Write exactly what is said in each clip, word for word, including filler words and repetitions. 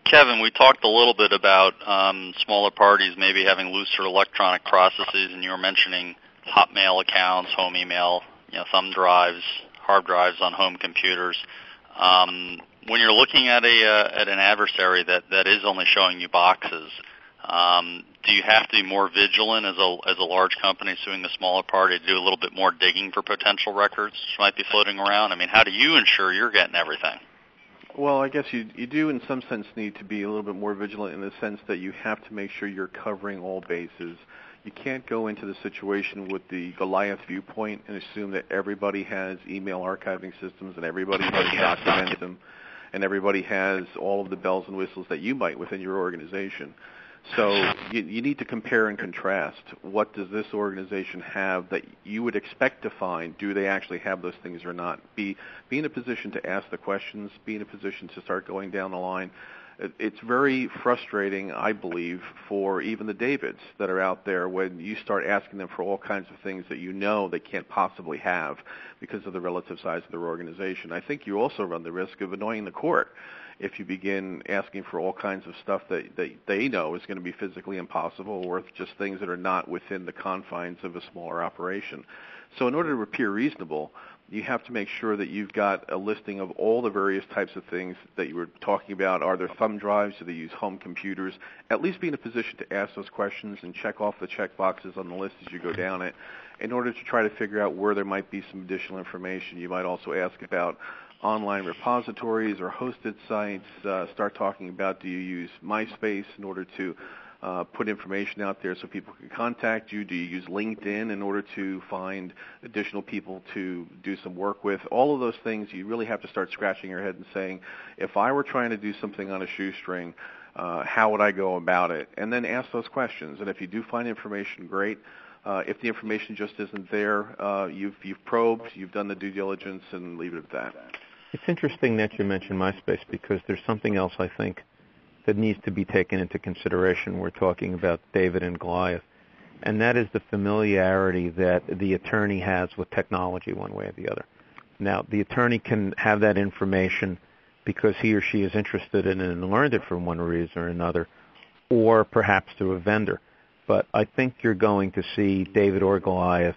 Kevin, we talked a little bit about um, smaller parties maybe having looser electronic processes, and you were mentioning Hotmail accounts, home email, you know, thumb drives, hard drives on home computers. Um, when you're looking at a uh, at an adversary that, that is only showing you boxes, um, do you have to be more vigilant as a as a large company suing a smaller party to do a little bit more digging for potential records which might be floating around? I mean, how do you ensure you're getting everything? Well, I guess you you do in some sense need to be a little bit more vigilant in the sense that you have to make sure you're covering all bases. You can't go into the situation with the Goliath viewpoint and assume that everybody has email archiving systems and everybody has documents them and everybody has all of the bells and whistles that you might within your organization. So you, you need to compare and contrast. What does this organization have that you would expect to find? Do they actually have those things or not? Be, be in a position to ask the questions, be in a position to start going down the line. It's very frustrating, I believe, for even the Davids that are out there when you start asking them for all kinds of things that you know they can't possibly have because of the relative size of their organization. I think you also run the risk of annoying the court if you begin asking for all kinds of stuff that, that they know is going to be physically impossible or just things that are not within the confines of a smaller operation. So in order to appear reasonable, you have to make sure that you've got a listing of all the various types of things that you were talking about. Are there thumb drives? Do they use home computers? At least be in a position to ask those questions and check off the check boxes on the list as you go down it in order to try to figure out where there might be some additional information. You might also ask about online repositories or hosted sites. Uh, start talking about, do you use MySpace in order to Uh, put information out there so people can contact you? Do you use LinkedIn in order to find additional people to do some work with? All of those things, you really have to start scratching your head and saying, if I were trying to do something on a shoestring, uh, how would I go about it? And then ask those questions. And if you do find information, great. Uh, if the information just isn't there, uh, you've, you've probed, you've done the due diligence, and leave it at that. It's interesting that you mentioned MySpace because there's something else I think that needs to be taken into consideration. We're talking about David and Goliath, and that is the familiarity that the attorney has with technology one way or the other. Now, the attorney can have that information because he or she is interested in it and learned it for one reason or another, or perhaps through a vendor. But I think you're going to see David or Goliath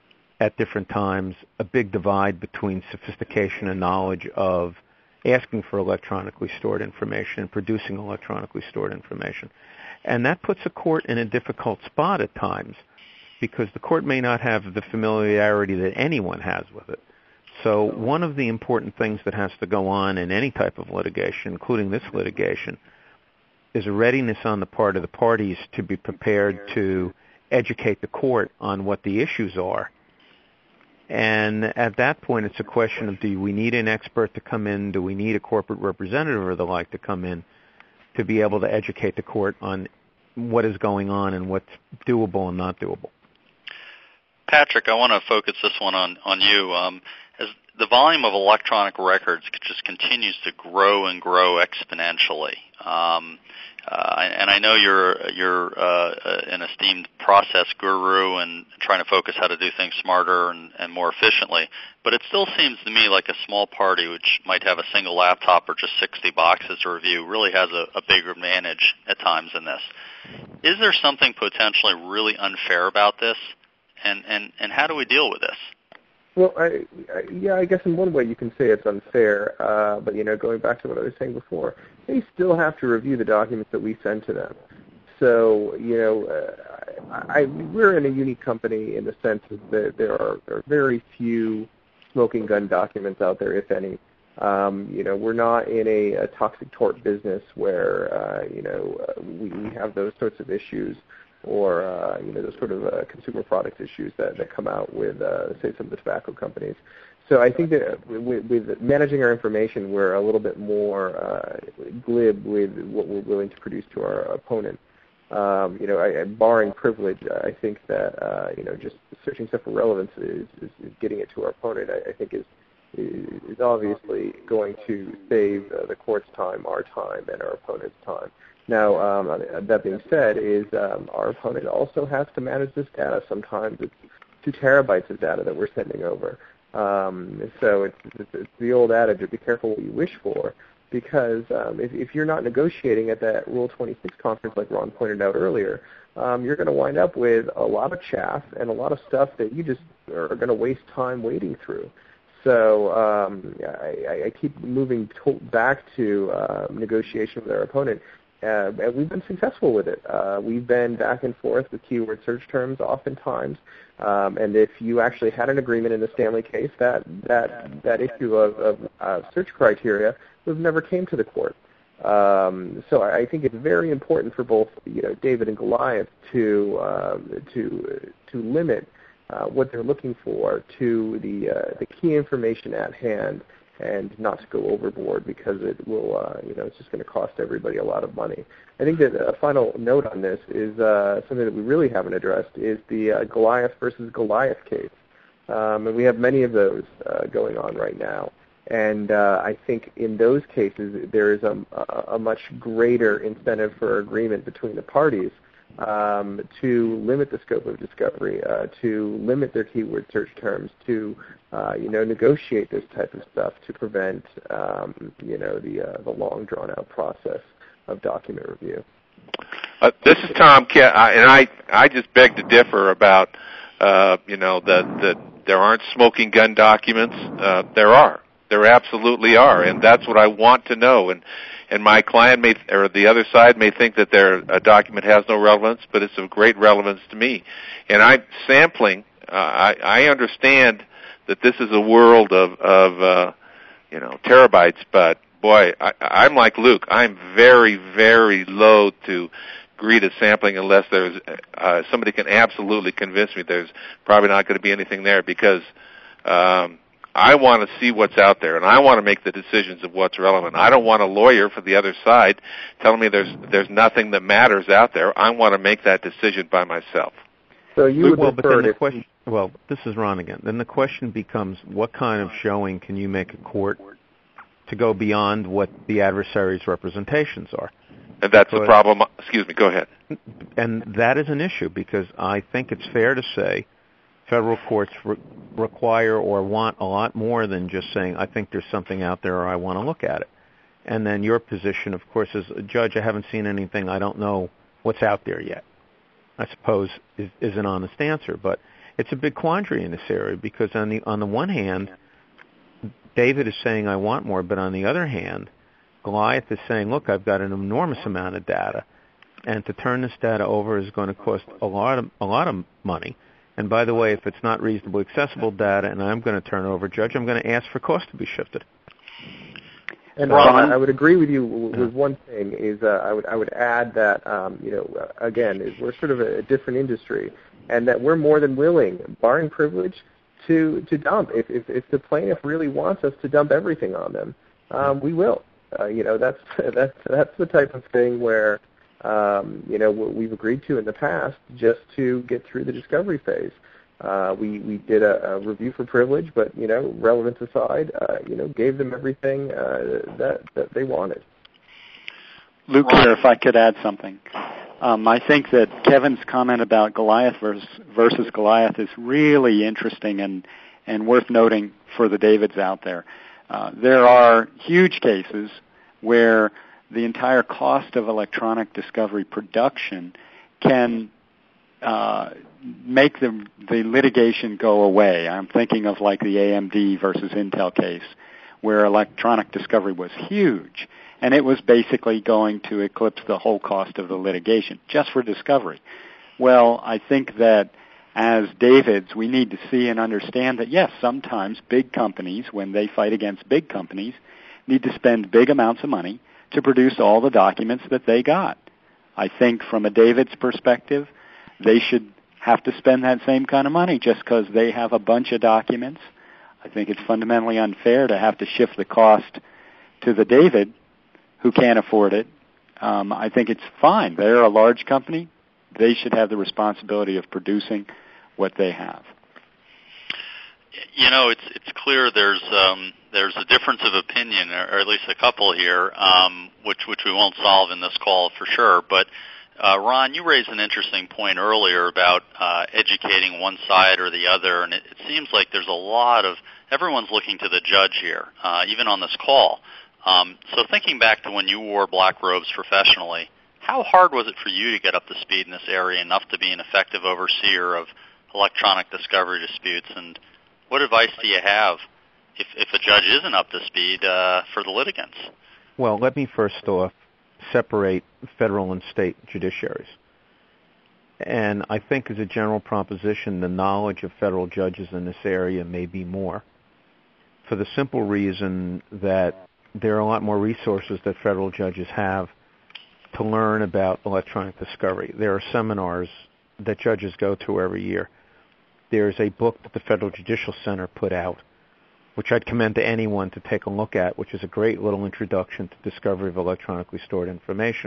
at different times, a big divide between sophistication and knowledge of asking for electronically stored information and producing electronically stored information. And that puts a court in a difficult spot at times because the court may not have the familiarity that anyone has with it. So one of the important things that has to go on in any type of litigation, including this litigation, is a readiness on the part of the parties to be prepared to educate the court on what the issues are. And at that point, it's a question of, do we need an expert to come in? Do we need a corporate representative or the like to come in to be able to educate the court on what is going on and what's doable and not doable? Patrick, I want to focus this one on, on you. Um, as the volume of electronic records just continues to grow and grow exponentially. Um, Uh, and I know you're you're uh, an esteemed process guru and trying to focus how to do things smarter and, and more efficiently. But it still seems to me like a small party, which might have a single laptop or just sixty boxes to review, really has a, a bigger advantage at times in this. Is there something potentially really unfair about this? And, and, and how do we deal with this? Well, I, I, yeah, I guess in one way you can say it's unfair, uh, but, you know, going back to what I was saying before, they still have to review the documents that we send to them. So, you know, uh, I, I, we're in a unique company in the sense that there are, there are very few smoking gun documents out there, if any. Um, you know, we're not in a, a toxic tort business where, uh, you know, uh, we, we have those sorts of issues, or, uh, you know, those sort of uh, consumer product issues that, that come out with, uh, say, some of the tobacco companies. So I think that with, with managing our information, we're a little bit more uh, glib with what we're willing to produce to our opponent. Um, you know, I, barring privilege, I think that, uh, you know, just searching stuff for relevance is, is, is getting it to our opponent, I, I think is, is obviously going to save uh, the court's time, our time, and our opponent's time. Now, um, that being said, is um, our opponent also has to manage this data. Sometimes it's two terabytes of data that we're sending over. Um, so it's, it's, it's the old adage of be careful what you wish for, because um, if, if you're not negotiating at that Rule twenty-six conference, like Ron pointed out earlier, um, you're going to wind up with a lot of chaff and a lot of stuff that you just are going to waste time wading through. So um, I, I keep moving to- back to uh, negotiation with our opponent, uh, and we've been successful with it. Uh, we've been back and forth with keyword search terms oftentimes, um, and if you actually had an agreement in the Stanley case, that that that issue of, of uh, search criteria was never came to the court. Um, so I think it's very important for both, you know, David and Goliath to um, to to limit uh, what they're looking for to the uh, the key information at hand, and not to go overboard, because it will, uh, you know, it's just going to cost everybody a lot of money. I think that a final note on this is uh, something that we really haven't addressed is the uh, Goliath versus Goliath case, um, and we have many of those uh, going on right now. And uh, I think in those cases there is a, a much greater incentive for agreement between the parties um, to limit the scope of discovery, uh, to limit their keyword search terms, to uh, you know negotiate this type of stuff to prevent um, you know the uh, the long drawn out process of document review. Uh, this is Tom, Ke- and I I just beg to differ about uh, you know that that there aren't smoking gun documents. Uh, there are. There absolutely are, and that's what I want to know. And and my client may, or the other side may think that their a document has no relevance, but it's of great relevance to me. And I'm sampling. Uh, I, I understand that this is a world of of uh, you know terabytes, but boy, I, I'm like Luke. I'm very very loath to agree to sampling unless there's uh, somebody can absolutely convince me there's probably not going to be anything there, because um, I want to see what's out there, and I want to make the decisions of what's relevant. I don't want a lawyer for the other side telling me there's there's nothing that matters out there. I want to make that decision by myself. So you would well, but then the if question, well, this is Ron again. Then the question becomes, what kind of showing can you make a court to go beyond what the adversary's representations are? And that's because, the problem. Excuse me, go ahead. And that is an issue, because I think it's fair to say federal courts re- require or want a lot more than just saying, I think there's something out there or I want to look at it. And then your position, of course, as a judge, I haven't seen anything, I don't know what's out there yet, I suppose is, is an honest answer. But it's a big quandary in this area, because on the on the one hand, David is saying I want more, but on the other hand, Goliath is saying, look, I've got an enormous amount of data, and to turn this data over is going to cost a lot of, a lot of money. And by the way, if it's not reasonably accessible data and I'm going to turn it over, Judge, I'm going to ask for cost to be shifted. And Ron, I would agree with you with one thing, is uh, I would I would add that, um, you know, again, is we're sort of a different industry, and that we're more than willing, barring privilege, to, to dump. If, if, if the plaintiff really wants us to dump everything on them, um, we will. Uh, you know, that's, that's, that's the type of thing where, Um, you know, what we've agreed to in the past just to get through the discovery phase. Uh, we, we did a, a review for privilege, but, you know, relevance aside, uh, you know, gave them everything uh, that, that they wanted. Luke here, if I could add something. Um, I think that Kevin's comment about Goliath versus, versus Goliath is really interesting and, and worth noting for the Davids out there. Uh, there are huge cases where the entire cost of electronic discovery production can uh, make the, the litigation go away. I'm thinking of like the A M D versus Intel case, where electronic discovery was huge, and it was basically going to eclipse the whole cost of the litigation just for discovery. Well, I think that as Davids, we need to see and understand that, yes, sometimes big companies, when they fight against big companies, need to spend big amounts of money to produce all the documents that they got. I think from a David's perspective, they should have to spend that same kind of money just because they have a bunch of documents. I think it's fundamentally unfair to have to shift the cost to the David who can't afford it. Um, I think it's fine. They're a large company. They should have the responsibility of producing what they have. You know, it's it's clear there's um, there's a difference of opinion, or at least a couple here, um, which which we won't solve in this call for sure. But uh, Ron, you raised an interesting point earlier about uh, educating one side or the other, and it, it seems like there's a lot of everyone's looking to the judge here, uh, even on this call. Um, so thinking back to when you wore black robes professionally, how hard was it for you to get up to speed in this area enough to be an effective overseer of electronic discovery disputes? And what advice do you have if, if a judge isn't up to speed uh, for the litigants? Well, let me first off separate federal and state judiciaries. And I think as a general proposition, the knowledge of federal judges in this area may be more, for the simple reason that there are a lot more resources that federal judges have to learn about electronic discovery. There are seminars that judges go to every year. There's a book that the Federal Judicial Center put out, which I'd commend to anyone to take a look at, which is a great little introduction to discovery of electronically stored information.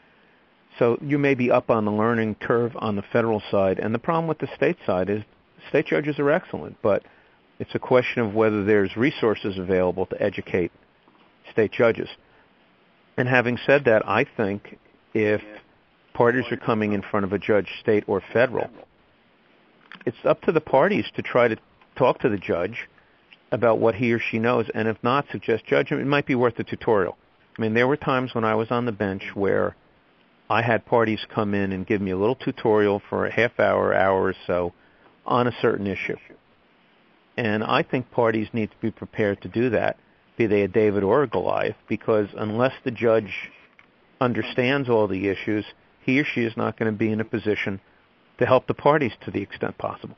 So you may be up on the learning curve on the federal side, and the problem with the state side is state judges are excellent, but it's a question of whether there's resources available to educate state judges. And having said that, I think if parties are coming in front of a judge, state or federal, it's up to the parties to try to talk to the judge about what he or she knows, and if not, suggest judgment. It might be worth a tutorial. I mean, there were times when I was on the bench where I had parties come in and give me a little tutorial for a half hour, hour or so on a certain issue. And I think parties need to be prepared to do that, be they a David or a Goliath, because unless the judge understands all the issues, he or she is not going to be in a position to help the parties to the extent possible.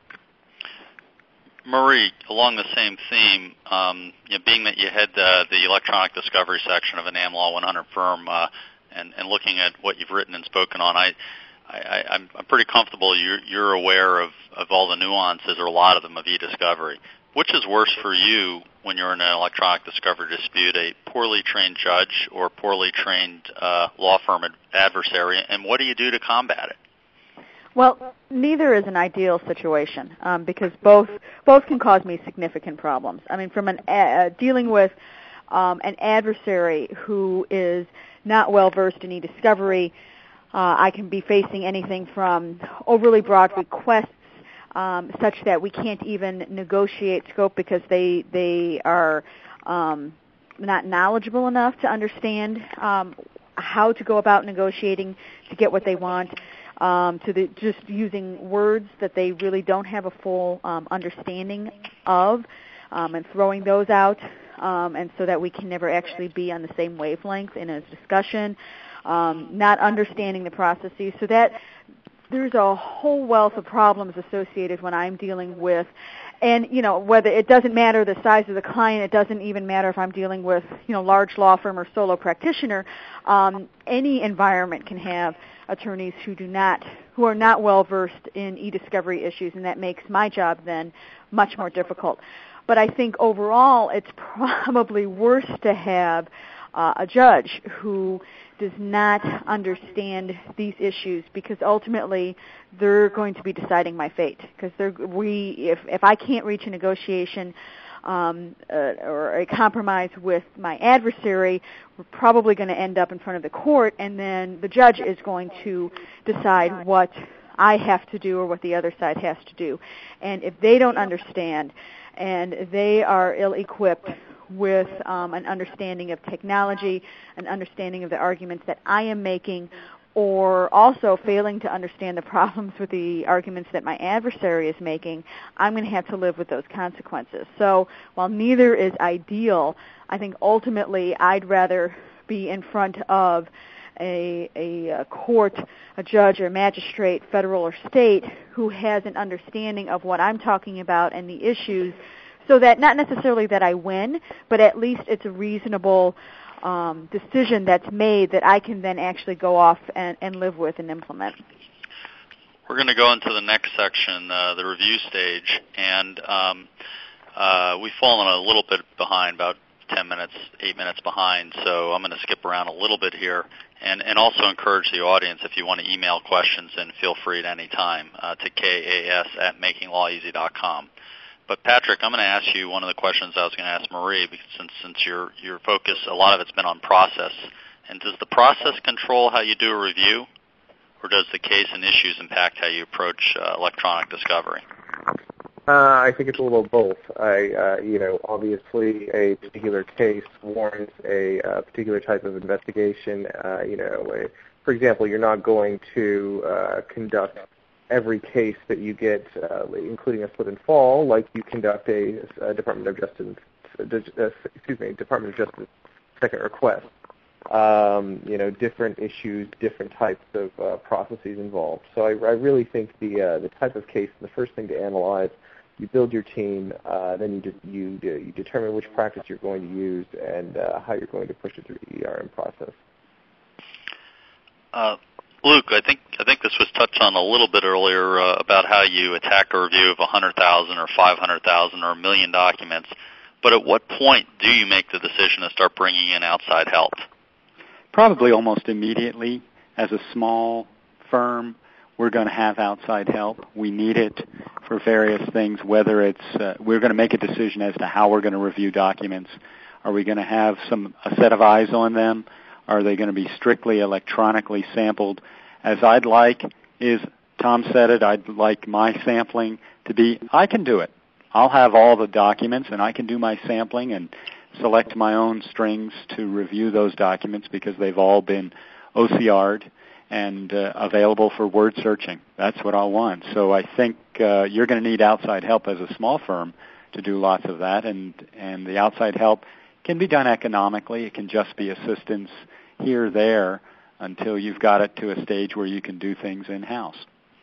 Marie, along the same theme, um, you know, being that you head uh, the electronic discovery section of an AmLaw one hundred firm, uh, and, and looking at what you've written and spoken on, I, I, I'm, I'm pretty comfortable you're, you're aware of, of all the nuances, or a lot of them, of e-discovery. Which is worse for you when you're in an electronic discovery dispute, a poorly trained judge or poorly trained uh, law firm ad- adversary, and what do you do to combat it? Well, neither is an ideal situation um, because both both can cause me significant problems. I mean, from an uh, dealing with um, an adversary who is not well versed in e-discovery, uh, I can be facing anything from overly broad requests, um, such that we can't even negotiate scope because they they are um, not knowledgeable enough to understand um, how to go about negotiating to get what they want. Um, to the, just using words that they really don't have a full um, understanding of, um, and throwing those out, um, and so that we can never actually be on the same wavelength in a discussion, um, not understanding the processes. So that there's a whole wealth of problems associated when I'm dealing with, and you know, whether it doesn't matter the size of the client, it doesn't even matter if I'm dealing with, you know, large law firm or solo practitioner. Um, any environment can have attorneys who do not, who are not well versed in e-discovery issues, and that makes my job then much more difficult. But I think overall, it's probably worse to have uh, a judge who does not understand these issues, because ultimately they're going to be deciding my fate. Because they're, we, if if I can't reach a negotiation um, uh, or a compromise with my adversary, we're probably going to end up in front of the court, and then the judge is going to decide what I have to do or what the other side has to do. And if they don't understand and they are ill-equipped with um, an understanding of technology, an understanding of the arguments that I am making, or also failing to understand the problems with the arguments that my adversary is making, I'm going to have to live with those consequences. So while neither is ideal, I think ultimately I'd rather be in front of a, a, a court, a judge or magistrate, federal or state, who has an understanding of what I'm talking about and the issues, so that not necessarily that I win, but at least it's a reasonable um, decision that's made that I can then actually go off and, and live with and implement. We're going to go into the next section, uh, the review stage, and um, uh, we've fallen a little bit behind, about ten minutes, eight minutes behind, so I'm going to skip around a little bit here, and, and also encourage the audience, if you want to email questions, then feel free at any time uh, to kas at making law easy dot com. But Patrick, I'm going to ask you one of the questions I was going to ask Marie, because since since your your focus, a lot of it's been on process. And does the process control how you do a review, or does the case and issues impact how you approach uh, electronic discovery? Uh, I think it's a little of both. I, uh, you know, obviously a particular case warrants a uh, particular type of investigation. Uh, you know, a, for example, you're not going to uh, conduct every case that you get, uh, including a slip and fall, like you conduct a, a Department of Justice, uh, excuse me, Department of Justice second request. Um, you know, different issues, different types of uh, processes involved. So I, I really think the uh, the type of case, the first thing to analyze. You build your team, uh, then you de- you de- you determine which practice you're going to use and uh, how you're going to push it through the E R M process. Uh, Luke, I think I think this was touched on a little bit earlier uh, about how you attack a review of one hundred thousand or five hundred thousand or a million documents. But at what point do you make the decision to start bringing in outside help? Probably almost immediately. As a small firm, we're going to have outside help. We need it for various things, whether it's uh, we're going to make a decision as to how we're going to review documents. Are we going to have some a set of eyes on them? Are they going to be strictly electronically sampled? As I'd like is, Tom said it, I'd like my sampling to be, I can do it. I'll have all the documents and I can do my sampling and select my own strings to review those documents because they've all been O C R'd and uh, available for word searching. That's what I want. So I think uh, you're going to need outside help as a small firm to do lots of that, and, and the outside help can be done economically. It can just be assistance here, there, until you've got it to a stage where you can do things in-house.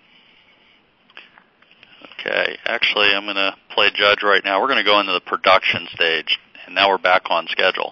Okay. Actually, I'm going to play judge right now. We're going to go into the production stage, and now we're back on schedule,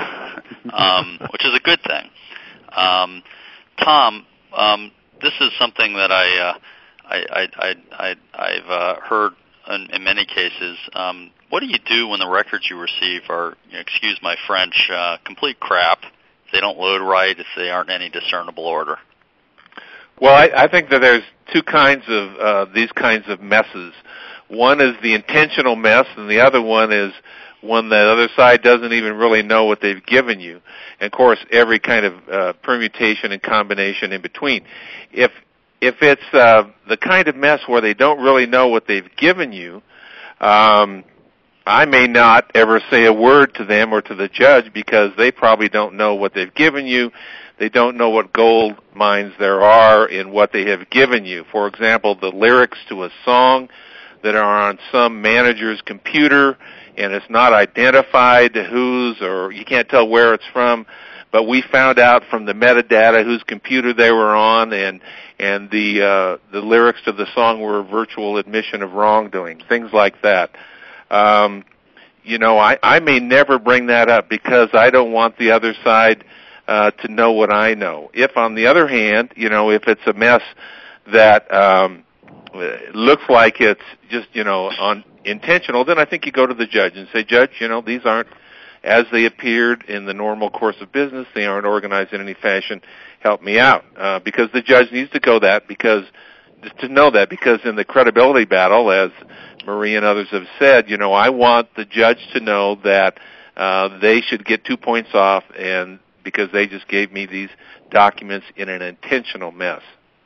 um, which is a good thing. Um, Tom, um, this is something that I, uh, I, I, I, I, I've uh, heard in, in many cases. Um, what do you do when the records you receive are, you know, excuse my French, uh, complete crap? If they don't load right, if they aren't in any discernible order? Well, I, I think that there's two kinds of uh, these kinds of messes. One is the intentional mess, and the other one is one the other side doesn't even really know what they've given you. And, of course, every kind of uh, permutation and combination in between. If if it's uh, the kind of mess where they don't really know what they've given you, um, I may not ever say a word to them or to the judge because they probably don't know what they've given you. They don't know what gold mines there are in what they have given you. For example, the lyrics to a song that are on some manager's computer, and it's not identified whose, or you can't tell where it's from, but we found out from the metadata whose computer they were on, and and the uh, the lyrics to the song were a virtual admission of wrongdoing, things like that. Um, you know, I, I may never bring that up because I don't want the other side uh, to know what I know. If, on the other hand, you know, if it's a mess that um, looks like it's just, you know, on intentional, then I think you go to the judge and say, Judge, you know, these aren't as they appeared in the normal course of business. They aren't organized in any fashion. Help me out. Uh, because the judge needs to go that because to know that because in the credibility battle, as Marie and others have said, you know, I want the judge to know that uh, they should get two points off and because they just gave me these documents in an intentional mess.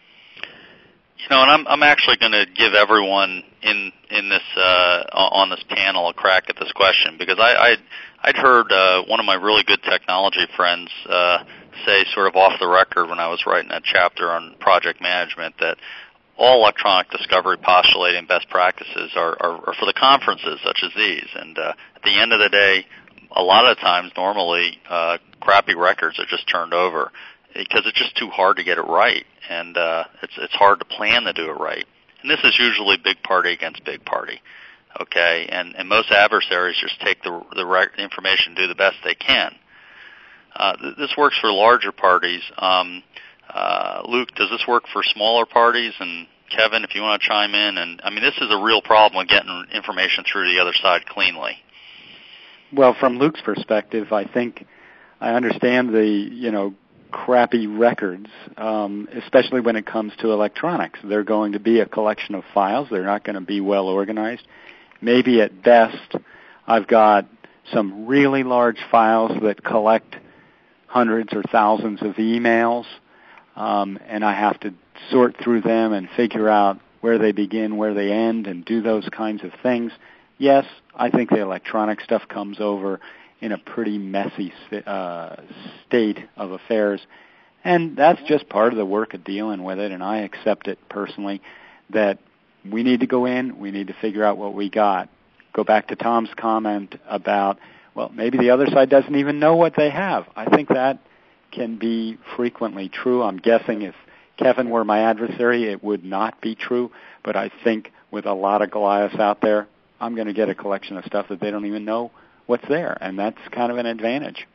You know, and I'm I'm actually going to give everyone in in this uh, on this panel a crack at this question because I I'd, I'd heard uh, one of my really good technology friends uh, say sort of off the record when I was writing a chapter on project management that all electronic discovery postulating best practices are, are, are for the conferences such as these. And uh, at the end of the day, a lot of the times, normally, uh, crappy records are just turned over because it's just too hard to get it right, and uh, it's it's hard to plan to do it right. And this is usually big party against big party, okay? And and most adversaries just take the the rec- information, do the best they can. Uh, th- this works for larger parties. Um, Uh, Luke, does this work for smaller parties? And Kevin, if you want to chime in. And I mean, this is a real problem with getting information through to the other side cleanly. Well, from Luke's perspective, I think I understand the, you know, crappy records, um, especially when it comes to electronics. They're going to be a collection of files. They're not going to be well organized. Maybe at best, I've got some really large files that collect hundreds or thousands of emails. Um, and I have to sort through them and figure out where they begin, where they end, and do those kinds of things. Yes, I think the electronic stuff comes over in a pretty messy uh, state of affairs, and that's just part of the work of dealing with it, and I accept it personally that we need to go in, we need to figure out what we got. Go back to Tom's comment about, well, maybe the other side doesn't even know what they have. I think that can be frequently true. I'm guessing if Kevin were my adversary, it would not be true, but I think with a lot of Goliaths out there, I'm going to get a collection of stuff that they don't even know what's there, and that's kind of an advantage.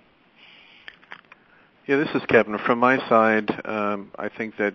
Yeah, this is Kevin. From my side, um, I think that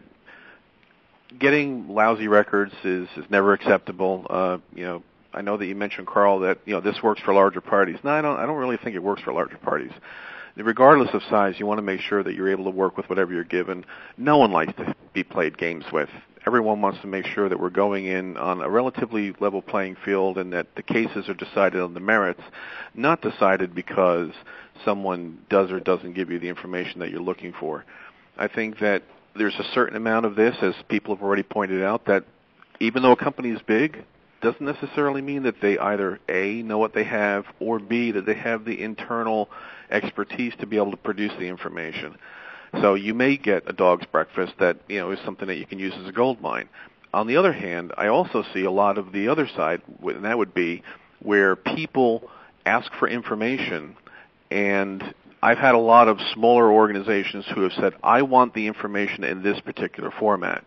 getting lousy records is, is never acceptable. Uh, you know, I know that you mentioned, Carl, that you know this works for larger parties. No, I don't. I don't really think it works for larger parties. Regardless of size, you want to make sure that you're able to work with whatever you're given. No one likes to be played games with. Everyone wants to make sure that we're going in on a relatively level playing field and that the cases are decided on the merits, not decided because someone does or doesn't give you the information that you're looking for. I think that there's a certain amount of this, as people have already pointed out, that even though a company is big, doesn't necessarily mean that they either A, know what they have, or B, that they have the internal expertise to be able to produce the information. So you may get a dog's breakfast that, you know, is something that you can use as a gold mine. On the other hand, I also see a lot of the other side, and that would be where people ask for information, and I've had a lot of smaller organizations who have said, I want the information in this particular format.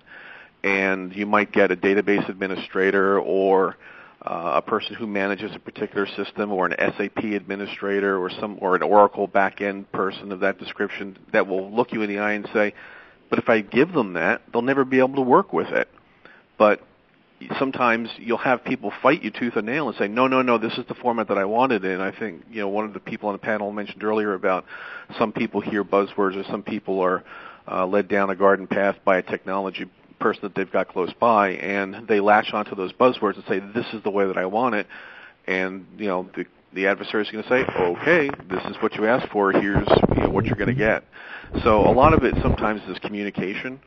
And you might get a database administrator or uh, a person who manages a particular system, or an S A P administrator, or some, or an Oracle back-end person of that description that will look you in the eye and say, but if I give them that, they'll never be able to work with it. But sometimes you'll have people fight you tooth and nail and say, no, no, no, this is the format that I wanted. And I think, you know, one of the people on the panel mentioned earlier about some people hear buzzwords, or some people are uh, led down a garden path by a technology person that they've got close by, and they latch onto those buzzwords and say, this is the way that I want it. And, you know, the, the adversary is going to say, okay, this is what you asked for, here's, you know, what you're going to get. So a lot of it sometimes is communication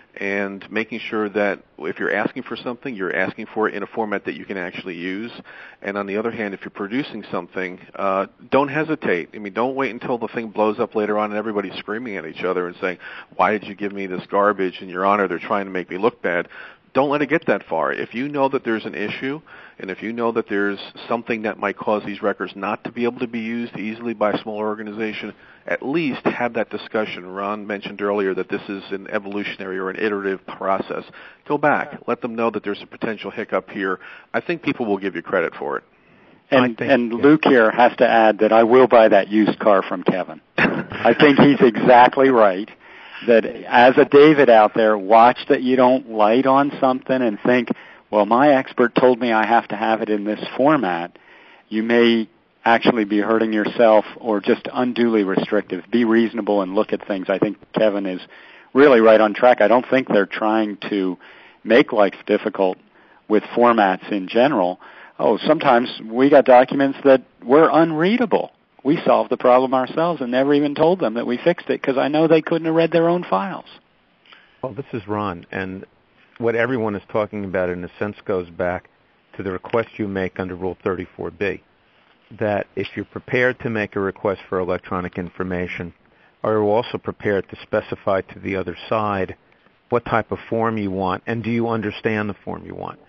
and making sure that if you're asking for something, you're asking for it in a format that you can actually use. And on the other hand, if you're producing something, uh, don't hesitate. I mean, don't wait until the thing blows up later on and everybody's screaming at each other and saying, why did you give me this garbage? In your honor, they're trying to make me look bad. Don't let it get that far. If you know that there's an issue, and if you know that there's something that might cause these records not to be able to be used easily by a smaller organization, at least have that discussion. Ron mentioned earlier that this is an evolutionary or an iterative process. Go back. Let them know that there's a potential hiccup here. I think people will give you credit for it. And, think, and yeah. Luke here has to add that I will buy that used car from Kevin. I think he's exactly right. That as a David out there, watch that you don't light on something and think, well, my expert told me I have to have it in this format. You may actually be hurting yourself or just unduly restrictive. Be reasonable and look at things. I think Kevin is really right on track. I don't think they're trying to make life difficult with formats in general. Oh, sometimes we got documents that were unreadable. We solved the problem ourselves and never even told them that we fixed it because I know they couldn't have read their own files. Well, this is Ron, and what everyone is talking about in a sense goes back to the request you make under Rule thirty-four B, that if you're prepared to make a request for electronic information, are you also prepared to specify to the other side what type of form you want, and do you understand the form you want?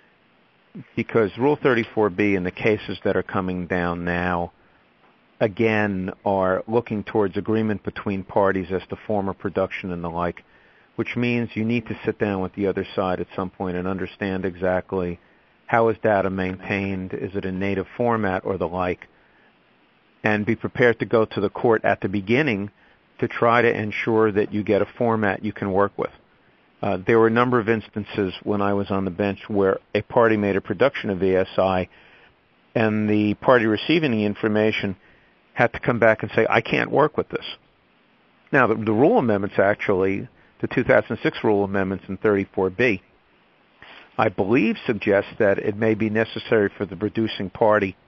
Because Rule thirty-four B in the cases that are coming down now, again, are looking towards agreement between parties as to form of production and the like, which means you need to sit down with the other side at some point and understand exactly how is data maintained, is it in native format or the like, and be prepared to go to the court at the beginning to try to ensure that you get a format you can work with. Uh, there were a number of instances when I was on the bench where a party made a production of V S I and the party receiving the information had to come back and say, I can't work with this. Now, the, the rule amendments actually, the two thousand six rule amendments in thirty-four B, I believe suggest that it may be necessary for the producing party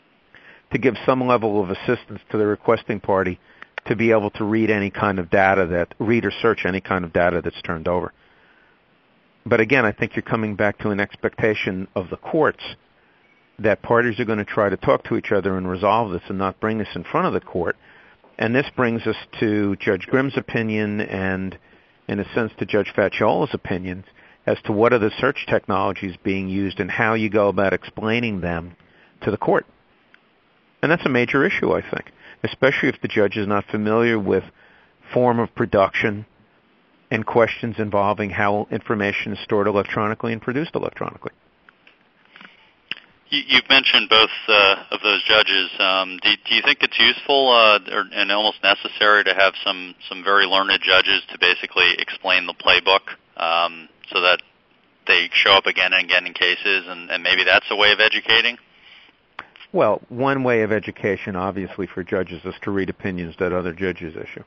to give some level of assistance to the requesting party to be able to read any kind of data that, read or search any kind of data that's turned over. But again, I think you're coming back to an expectation of the courts that parties are going to try to talk to each other and resolve this and not bring this in front of the court. And this brings us to Judge Grimm's opinion and, in a sense, to Judge Facciola's opinions as to what are the search technologies being used and how you go about explaining them to the court. And that's a major issue, I think, especially if the judge is not familiar with form of production and questions involving how information is stored electronically and produced electronically. You've mentioned both uh, of those judges. Um, do, do you think it's useful uh, or, and almost necessary to have some, some very learned judges to basically explain the playbook um, so that they show up again and again in cases, and, and maybe that's a way of educating? Well, one way of education, obviously, for judges is to read opinions that other judges issue.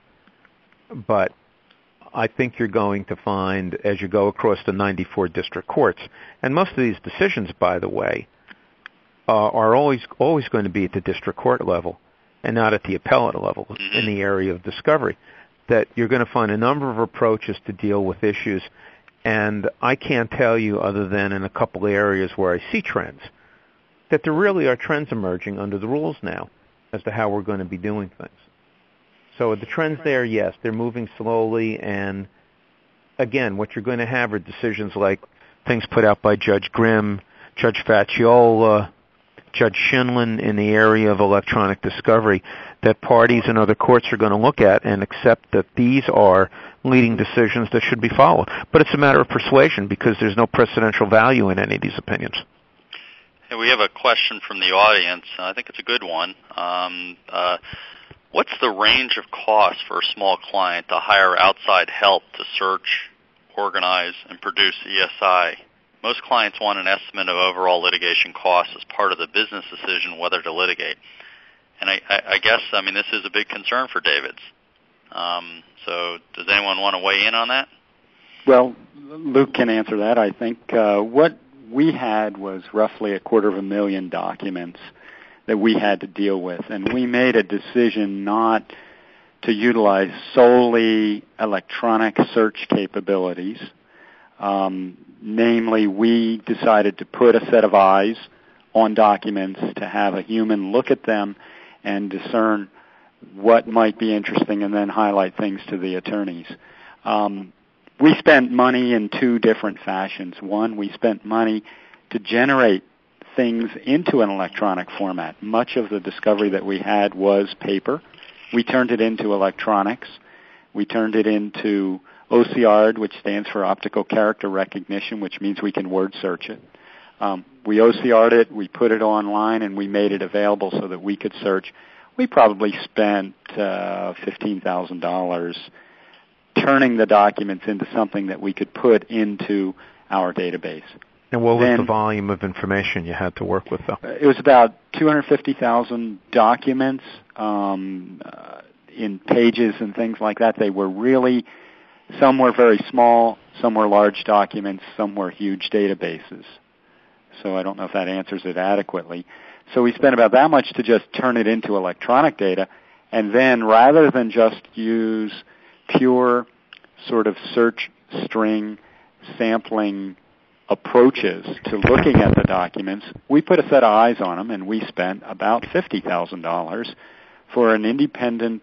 But I think you're going to find, as you go across the ninety-four district courts, and most of these decisions, by the way, Uh, are always always going to be at the district court level and not at the appellate level in the area of discovery, that you're going to find a number of approaches to deal with issues. And I can't tell you, other than in a couple of areas where I see trends, that there really are trends emerging under the rules now as to how we're going to be doing things. So the trends there, yes, they're moving slowly. And again, what you're going to have are decisions like things put out by Judge Grimm, Judge Facciola, Judge Shinlin in the area of electronic discovery, that parties and other courts are going to look at and accept that these are leading decisions that should be followed. But it's a matter of persuasion because there's no precedential value in any of these opinions. Hey, we have a question from the audience. I think it's a good one. Um, uh, what's the range of cost for a small client to hire outside help to search, organize, and produce E S I? Most clients want an estimate of overall litigation costs as part of the business decision whether to litigate. And I, I, I guess, I mean, this is a big concern for David's. Um, so does anyone want to weigh in on that? Well, Luke can answer that, I think. Uh, what we had was roughly a quarter of a million documents that we had to deal with. And we made a decision not to utilize solely electronic search capabilities. Um, namely, we decided to put a set of eyes on documents to have a human look at them and discern what might be interesting and then highlight things to the attorneys. Um, we spent money in two different fashions. One, we spent money to generate things into an electronic format. Much of the discovery that we had was paper. We turned it into electronics. We turned it into O C R, which stands for optical character recognition, which means we can word search it. Um, we O C R'd it, we put it online, and we made it available so that we could search. We probably spent uh, fifteen thousand dollars turning the documents into something that we could put into our database. And what was then, the volume of information you had to work with, though? It was about two hundred fifty thousand documents um, uh, in pages and things like that. They were really... Some were very small, some were large documents, some were huge databases. So I don't know if that answers it adequately. So we spent about that much to just turn it into electronic data, and then rather than just use pure sort of search string sampling approaches to looking at the documents, we put a set of eyes on them, and we spent about fifty thousand dollars for an independent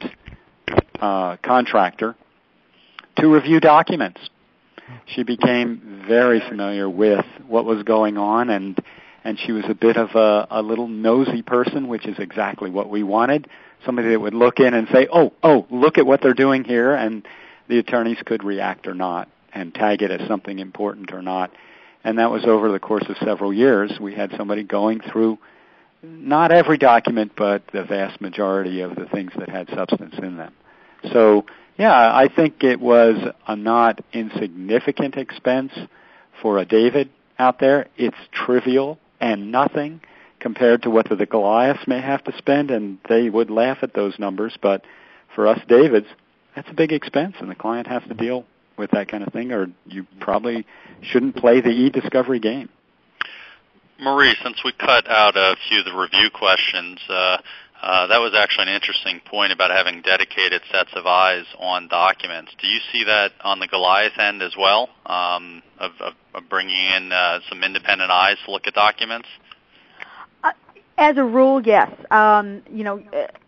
uh, contractor to review documents. She became very familiar with what was going on, and and she was a bit of a, a little nosy person, which is exactly what we wanted. Somebody that would look in and say, oh, oh, look at what they're doing here, and the attorneys could react or not and tag it as something important or not. And that was over the course of several years. We had somebody going through not every document, but the vast majority of the things that had substance in them. So, yeah, I think it was a not insignificant expense for a David out there. It's trivial and nothing compared to what the Goliaths may have to spend, and they would laugh at those numbers. But for us Davids, that's a big expense, and the client has to deal with that kind of thing, or you probably shouldn't play the e-discovery game. Marie, since we cut out a few of the review questions, uh, Uh, that was actually an interesting point about having dedicated sets of eyes on documents. Do you see that on the Goliath end as well, um, of, of, of bringing in uh, some independent eyes to look at documents? Uh, as a rule, yes. Um, you know,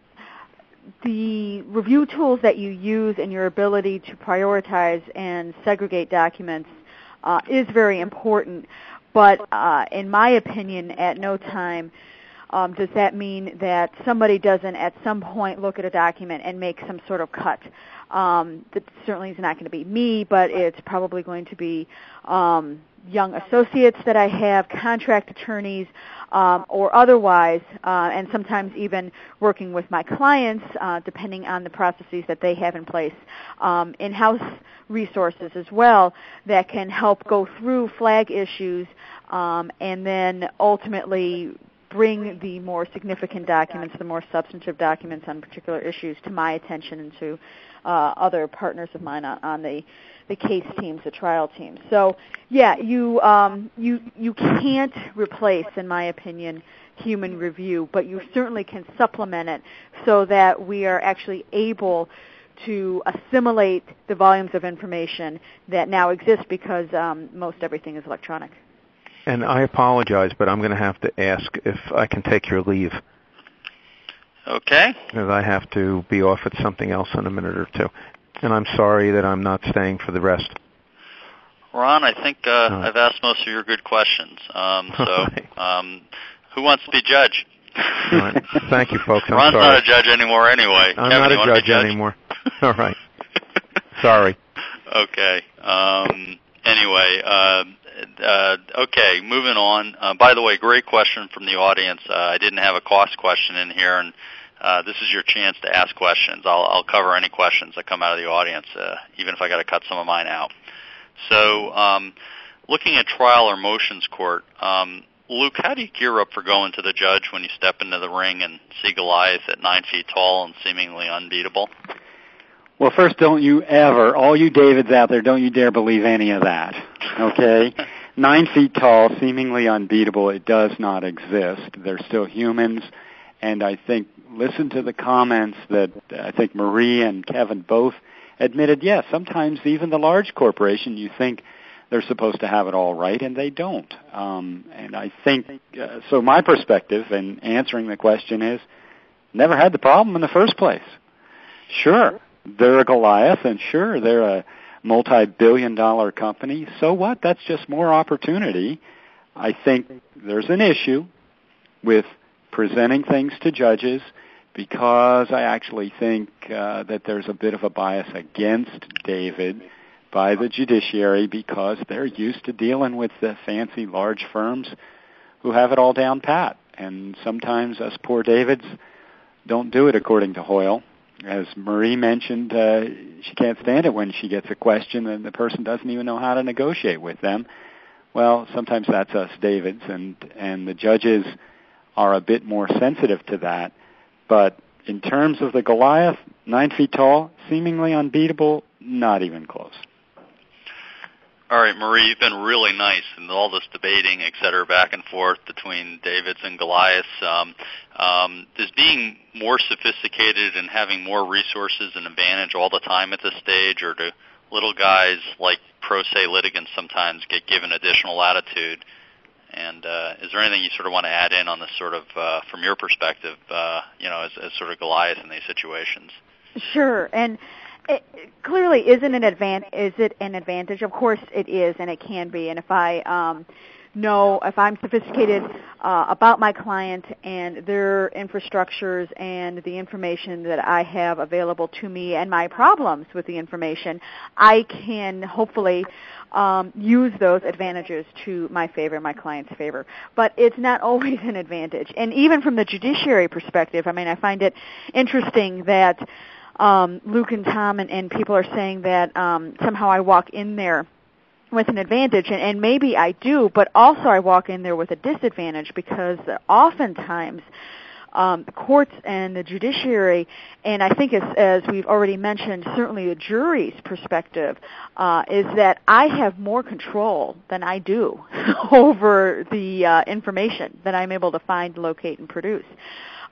the review tools that you use and your ability to prioritize and segregate documents uh, is very important. But uh, in my opinion, at no time Um, does that mean that somebody doesn't at some point look at a document and make some sort of cut? Um, that certainly is not going to be me, but it's probably going to be um, young associates that I have, contract attorneys, um, or otherwise, uh, and sometimes even working with my clients, uh, depending on the processes that they have in place, um, in-house resources as well that can help go through flag issues um, and then ultimately bring the more significant documents, the more substantive documents on particular issues to my attention and to uh, other partners of mine on, on the, the case teams, the trial teams. So, yeah, you um, you you can't replace, in my opinion, human review, but you certainly can supplement it so that we are actually able to assimilate the volumes of information that now exist because um, most everything is electronic. And I apologize, but I'm going to have to ask if I can take your leave. Okay. Because I have to be off at something else in a minute or two. And I'm sorry that I'm not staying for the rest. Ron, I think uh, right. I've asked most of your good questions. Um, so um, who wants to be judge? All right. Thank you, folks. I'm Ron's sorry. not a judge anymore anyway. I'm Kevin, not you a want to judge, be judge anymore. All right. Sorry. Okay. Um, anyway, uh, uh, okay, moving on. Uh, by the way, great question from the audience. Uh, I didn't have a cost question in here, and uh, this is your chance to ask questions. I'll, I'll cover any questions that come out of the audience, uh, even if I got to cut some of mine out. So um, looking at trial or motions court, um, Luke, how do you gear up for going to the judge when you step into the ring and see Goliath at nine feet tall and seemingly unbeatable? Well, first, don't you ever, all you Davids out there, don't you dare believe any of that, okay? Nine feet tall, seemingly unbeatable, it does not exist. They're still humans, and I think, listen to the comments that I think Marie and Kevin both admitted, yes, sometimes even the large corporation, you think they're supposed to have it all right, and they don't. Um, and I think, uh, so my perspective in answering the question is, never had the problem in the first place. Sure. They're a Goliath, and sure, they're a multi-billion dollar company. So what? That's just more opportunity. I think there's an issue with presenting things to judges because I actually think uh, that there's a bit of a bias against David by the judiciary because they're used to dealing with the fancy large firms who have it all down pat. And sometimes us poor Davids don't do it according to Hoyle. As Marie mentioned, uh, she can't stand it when she gets a question and the person doesn't even know how to negotiate with them. Well, sometimes that's us Davids, and, and the judges are a bit more sensitive to that. But in terms of the Goliath, nine feet tall, seemingly unbeatable, not even close. All right, Marie, you've been really nice in all this debating, et cetera, back and forth between Davids and Goliaths. Um, um, does being more sophisticated and having more resources an advantage all the time at this stage, or do little guys like pro se litigants sometimes get given additional latitude? And uh, is there anything you sort of want to add in on this sort of, uh, from your perspective, uh, you know, as, as sort of Goliath in these situations? Sure, and it clearly isn't an advan- is it an advantage? Of course it is, and it can be. And if I um, know, if I'm sophisticated uh, about my client and their infrastructures and the information that I have available to me and my problems with the information, I can hopefully um, use those advantages to my favor, my client's favor. But it's not always an advantage. And even from the judiciary perspective, I mean, I find it interesting that Um, Luke and Tom and, and people are saying that um, somehow I walk in there with an advantage, and, and maybe I do, but also I walk in there with a disadvantage because oftentimes um, the courts and the judiciary, and I think as, as we've already mentioned, certainly the jury's perspective, uh, is that I have more control than I do over the uh, information that I'm able to find, locate, and produce.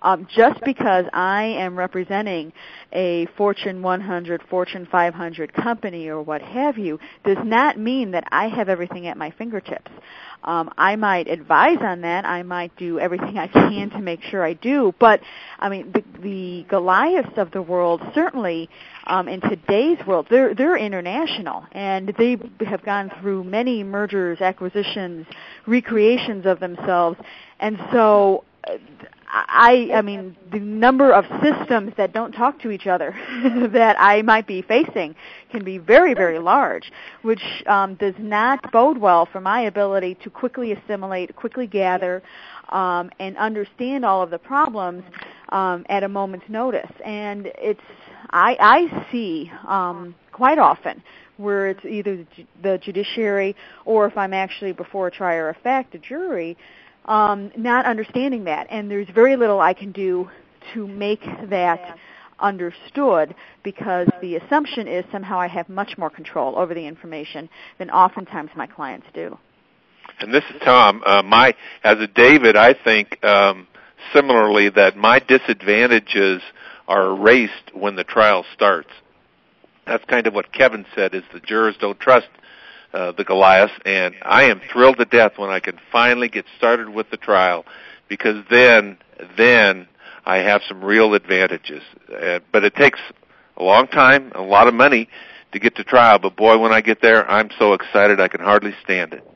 Um, just because I am representing a Fortune one hundred, Fortune five hundred company or what have you, does not mean that I have everything at my fingertips. Um, I might advise on that. I might do everything I can to make sure I do. But, I mean, the, the Goliaths of the world, certainly um, in today's world, they're, they're international. And they have gone through many mergers, acquisitions, recreations of themselves. And so I, I mean, the number of systems that don't talk to each other that I might be facing can be very, very large, which um, does not bode well for my ability to quickly assimilate, quickly gather, um, and understand all of the problems um, at a moment's notice. And it's, I, I see um, quite often where it's either the judiciary or if I'm actually before a trier of fact, a jury, Um, not understanding that, and there's very little I can do to make that understood because the assumption is somehow I have much more control over the information than oftentimes my clients do. And this is Tom. Uh, my as a David, I think um, similarly that my disadvantages are erased when the trial starts. That's kind of what Kevin said: is the jurors don't trust Uh, the Goliath, and I am thrilled to death when I can finally get started with the trial, because then, then I have some real advantages. Uh, but it takes a long time, a lot of money to get to trial. But boy, when I get there, I'm so excited I can hardly stand it.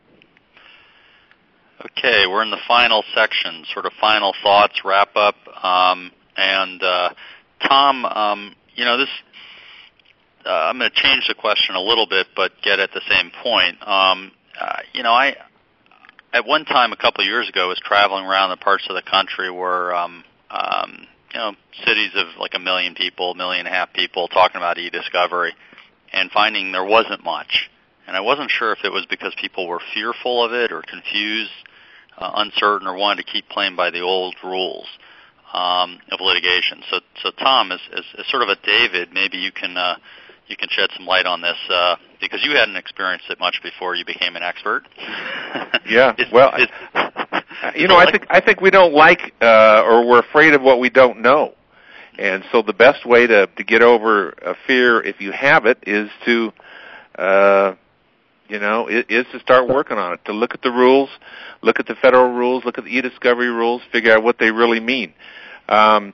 Okay, we're in the final section, sort of final thoughts, wrap up, um, and uh, Tom, um, you know this. Uh, I'm going to change the question a little bit, but get at the same point. Um, uh, you know, I at one time a couple of years ago was traveling around the parts of the country where, um, um, you know, cities of like a million people, million and a half people talking about e-discovery, and finding there wasn't much. And I wasn't sure if it was because people were fearful of it or confused, uh, uncertain, or wanted to keep playing by the old rules um, of litigation. So, so Tom, as, as, as sort of a David, maybe you can. Uh, You can shed some light on this uh, because you hadn't experienced it much before you became an expert. Yeah, it's, well, it's, you know, I think I think we don't like uh, or we're afraid of what we don't know, and so the best way to to get over a fear, if you have it, is to, uh, you know, is, is to start working on it. To look at the rules, look at the federal rules, look at the e-discovery rules, figure out what they really mean. Um,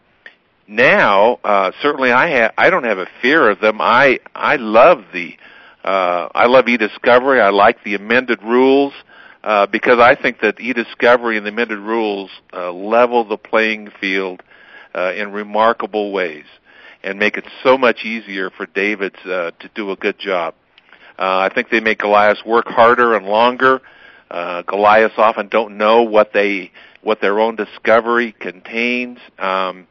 Now, uh, certainly I have, I don't have a fear of them. I, I love the, uh, I love e-discovery. I like the amended rules, uh, because I think that e-discovery and the amended rules, uh, level the playing field, uh, in remarkable ways and make it so much easier for Davids, uh, to do a good job. Uh, I think they make Goliaths work harder and longer. Uh, Goliaths often don't know what they, what their own discovery contains. Um,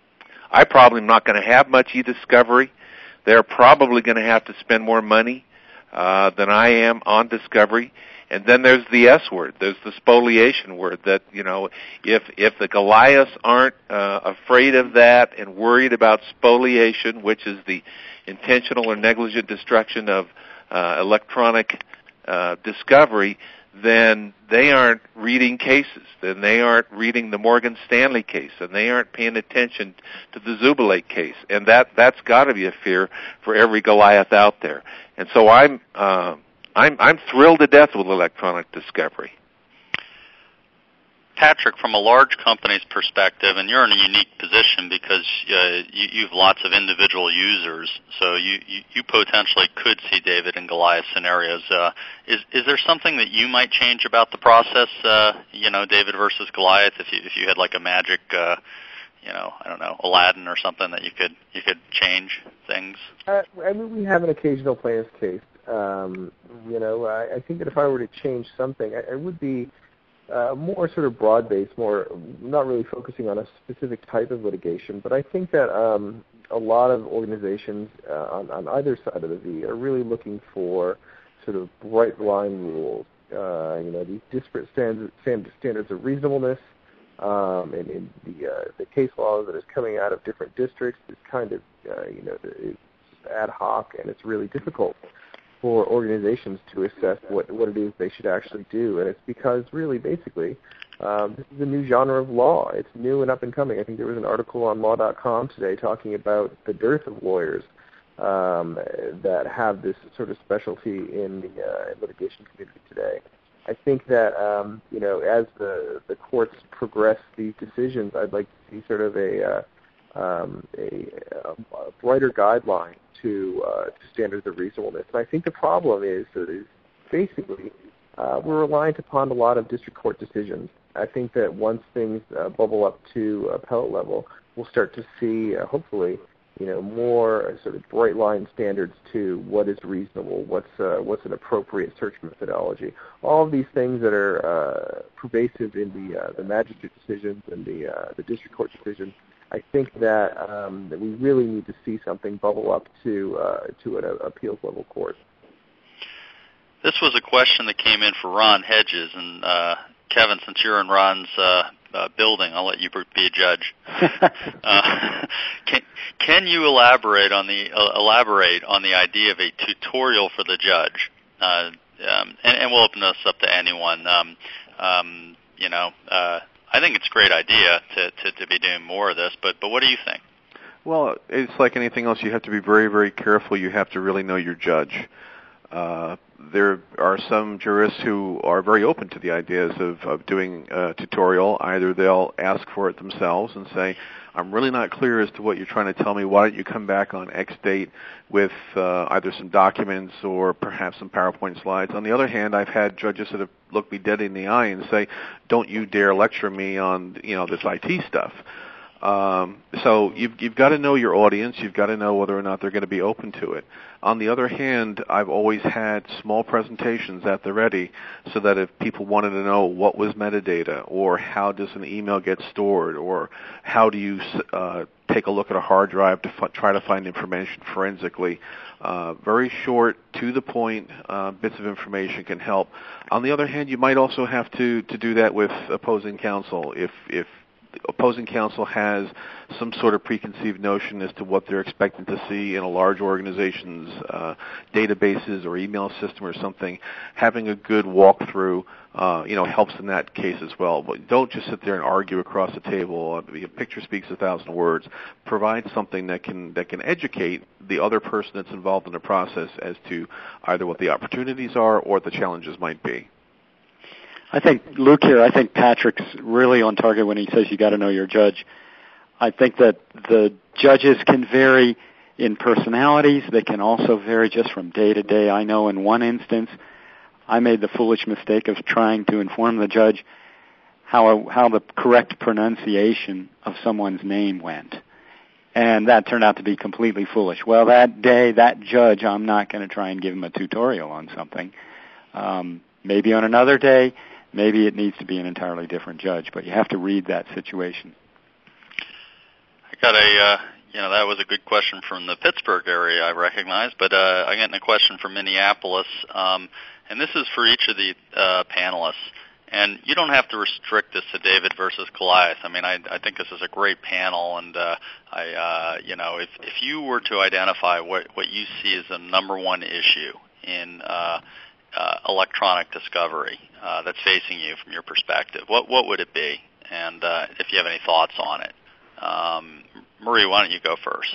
I probably am not going to have much e-discovery. They're probably going to have to spend more money uh, than I am on discovery. And then there's the S word. There's the spoliation word that, you know, if if the Goliaths aren't uh, afraid of that and worried about spoliation, which is the intentional or negligent destruction of uh, electronic uh, discovery, then they aren't reading cases, then they aren't reading the Morgan Stanley case, and they aren't paying attention to the Zubilate case, and that that's got to be a fear for every Goliath out there. And so I'm uh, I'm I'm thrilled to death with electronic discovery. Patrick, from a large company's perspective, and you're in a unique position because uh, you, you have lots of individual users, so you, you, you potentially could see David and Goliath scenarios. Uh, is is there something that you might change about the process, uh, you know, David versus Goliath, if you if you had like a magic, uh, you know, I don't know, Aladdin or something that you could you could change things? Uh, I mean, we have an occasional plaintiff's case. Um, you know, I, I think that if I were to change something, I, I would be Uh, more sort of broad-based, more not really focusing on a specific type of litigation. But I think that um, a lot of organizations uh, on, on either side of the V are really looking for sort of bright line rules. Uh, you know, these disparate standards, standards of reasonableness, um, and, and the uh, the case law that is coming out of different districts is kind of uh, you know it's ad hoc, and it's really difficult for organizations to assess what, what it is they should actually do. And it's because really basically Um, this is a new genre of law. It's new and up and coming. I think there was an article on law dot com today talking about the dearth of lawyers um, that have this sort of specialty in the uh, litigation community today. I think that um, you know, as the the courts progress these decisions, I'd like to see sort of a uh, um, a, a brighter guideline to uh, to standards of reasonableness. And I think the problem is that is basically uh, we're reliant upon a lot of district court decisions. I think that once things uh, bubble up to appellate level, we'll start to see, uh, hopefully, you know, more uh, sort of bright line standards to what is reasonable, what's uh, what's an appropriate search methodology. All of these things that are uh, pervasive in the uh, the magistrate decisions and the uh, the district court decisions. I think that um, that we really need to see something bubble up to uh, to an uh, appeals level court. This was a question that came in for Ron Hedges, and uh, Kevin, since you're in Ron's uh, uh, building, I'll let you be a judge. uh, can, can you elaborate on the uh, elaborate on the idea of a tutorial for the judge? Uh, um, and, and we'll open this up to anyone. Um, um, you know, uh, I think it's a great idea to, to, to be doing more of this, but but what do you think? Well, it's like anything else. You have to be very, very careful. You have to really know your judge. Uh, there are some jurists who are very open to the ideas of, of doing a tutorial. Either they'll ask for it themselves and say, I'm really not clear as to what you're trying to tell me. Why don't you come back on X date with uh, either some documents or perhaps some PowerPoint slides. On the other hand, I've had judges that have looked me dead in the eye and say, don't you dare lecture me on, you know, this I T stuff. Um, so you've, you've got to know your audience. You've got to know whether or not they're going to be open to it. On the other hand, I've always had small presentations at the ready so that if people wanted to know what was metadata or how does an email get stored or how do you uh, take a look at a hard drive to f- try to find information forensically, uh, very short, to the point uh, bits of information can help. On the other hand, you might also have to, to do that with opposing counsel if if opposing counsel has some sort of preconceived notion as to what they're expecting to see in a large organization's uh, databases or email system or something. Having a good walkthrough, uh, you know, helps in that case as well. But don't just sit there and argue across the table. A picture speaks a thousand words. Provide something that can that can educate the other person that's involved in the process as to either what the opportunities are or what the challenges might be. I think, Luke here, I think Patrick's really on target when he says you got to know your judge. I think that the judges can vary in personalities. They can also vary just from day to day. I know in one instance, I made the foolish mistake of trying to inform the judge how how the correct pronunciation of someone's name went. And that turned out to be completely foolish. Well, that day, that judge, I'm not going to try and give him a tutorial on something. Um, maybe on another day, maybe it needs to be an entirely different judge, but you have to read that situation. I got a, uh, you know, that was a good question from the Pittsburgh area, I recognize, but uh, I'm getting a question from Minneapolis, um, and this is for each of the uh, panelists. And you don't have to restrict this to David versus Goliath. I mean, I, I think this is a great panel, and uh, I, uh, you know, if if you were to identify what what you see as the number one issue in uh, uh, electronic discovery uh, that's facing you from your perspective, what what would it be? And uh, if you have any thoughts on it, um, Marie, why don't you go first?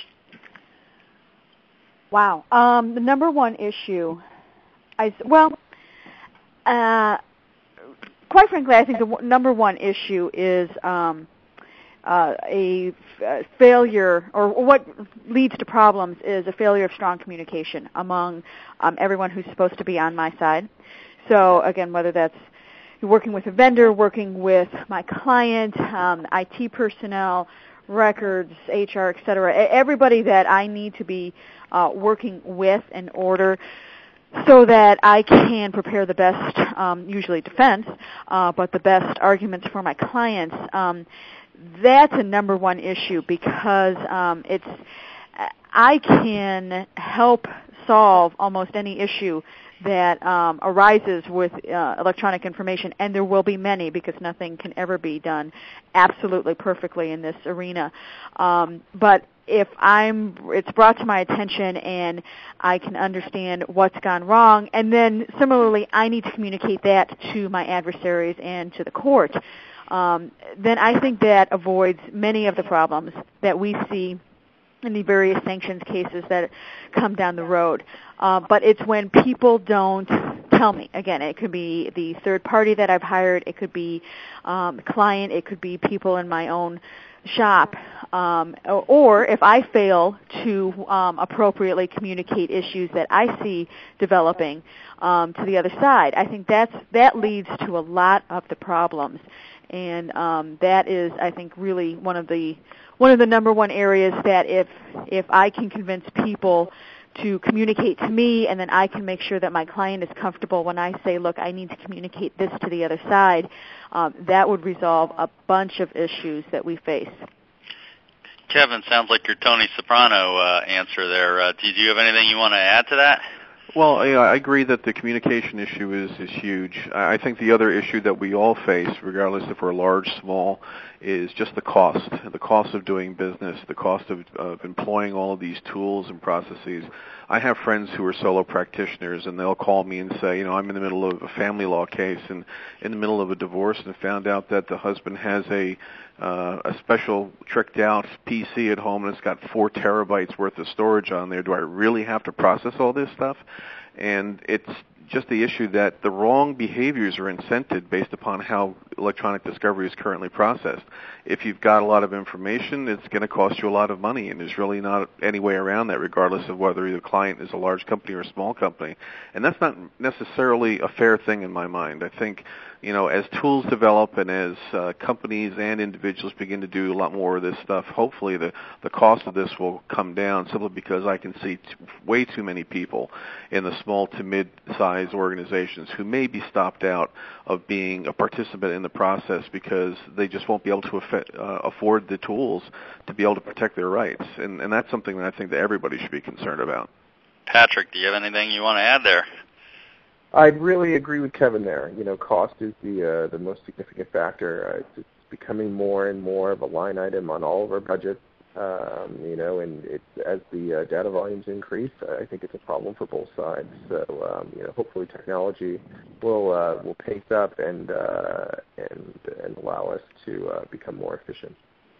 Wow, um, the number one issue, I well. Uh, Quite frankly, I think the w- number one issue is um, uh, a f- failure, or what leads to problems is a failure of strong communication among um, everyone who's supposed to be on my side. So, again, whether that's working with a vendor, working with my client, um, I T personnel, records, H R, et cetera, everybody that I need to be uh, working with in order so that I can prepare the best, um, usually defense, uh, but the best arguments for my clients. Um, that's a number one issue because um, it's I can help solve almost any issue that um, arises with uh, electronic information, and there will be many because nothing can ever be done absolutely perfectly in this arena. Um, but if I'm, it's brought to my attention and I can understand what's gone wrong, and then similarly, I need to communicate that to my adversaries and to the court. um, then I think that avoids many of the problems that we see in the various sanctions cases that come down the road. Uh, but it's when people don't tell me. Again, it could be the third party that I've hired. It could be um, the client. It could be people in my own shop. Um, or, or if I fail to um, appropriately communicate issues that I see developing um, to the other side, I think that's that leads to a lot of the problems. And um, that is, I think, really one of the one of the number one areas that if if I can convince people to communicate to me, and then I can make sure that my client is comfortable when I say, look, I need to communicate this to the other side, um, that would resolve a bunch of issues that we face. Kevin, sounds like your Tony Soprano uh, answer there. Uh, do you have anything you want to add to that? Well, you know, I agree that the communication issue is, is huge. I think the other issue that we all face, regardless if we're large, small, is just the cost, the cost of doing business, the cost of, of employing all of these tools and processes. I have friends who are solo practitioners, and they'll call me and say, you know, I'm in the middle of a family law case and in the middle of a divorce, and found out that the husband has a uh, a special tricked out P C at home, and it's got four terabytes worth of storage on there. Do I really have to process all this stuff? And it's just the issue that the wrong behaviors are incented based upon how electronic discovery is currently processed. If you've got a lot of information, it's going to cost you a lot of money, and there's really not any way around that, regardless of whether the client is a large company or a small company. And that's not necessarily a fair thing in my mind. I think, you know, as tools develop and as uh, companies and individuals begin to do a lot more of this stuff, hopefully the, the cost of this will come down, simply because I can see t- way too many people in the small to mid-sized organizations who may be stopped out of being a participant in the process because they just won't be able to affect, uh, afford the tools to be able to protect their rights. And, and that's something that I think that everybody should be concerned about. Patrick, do you have anything you want to add there? I'd really agree with Kevin there. You know, cost is the uh, the most significant factor. Uh, it's, it's becoming more and more of a line item on all of our budgets. Um, you know, and it's, as the uh, data volumes increase, I think it's a problem for both sides. So, um, you know, hopefully technology will uh, will pace up and uh, and and allow us to uh, become more efficient.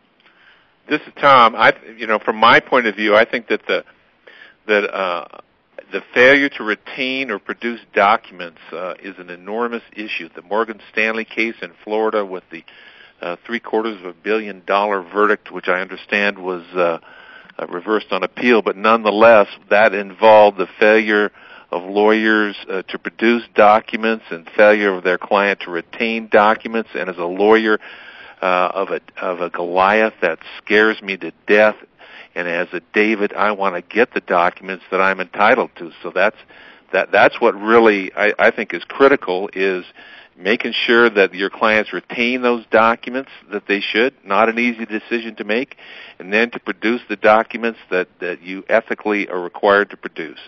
This is Tom. I, you know, from my point of view, I think that the that uh, the failure to retain or produce documents uh, is an enormous issue. The Morgan Stanley case in Florida with the uh, three quarters of a billion dollar verdict, which I understand was uh, uh, reversed on appeal, but nonetheless, that involved the failure of lawyers uh, to produce documents and failure of their client to retain documents. And as a lawyer uh, of a of a Goliath, that scares me to death. And as a David, I want to get the documents that I'm entitled to. So that's that. That's what really I, I think is critical, is making sure that your clients retain those documents that they should. Not an easy decision to make, and then to produce the documents that, that you ethically are required to produce.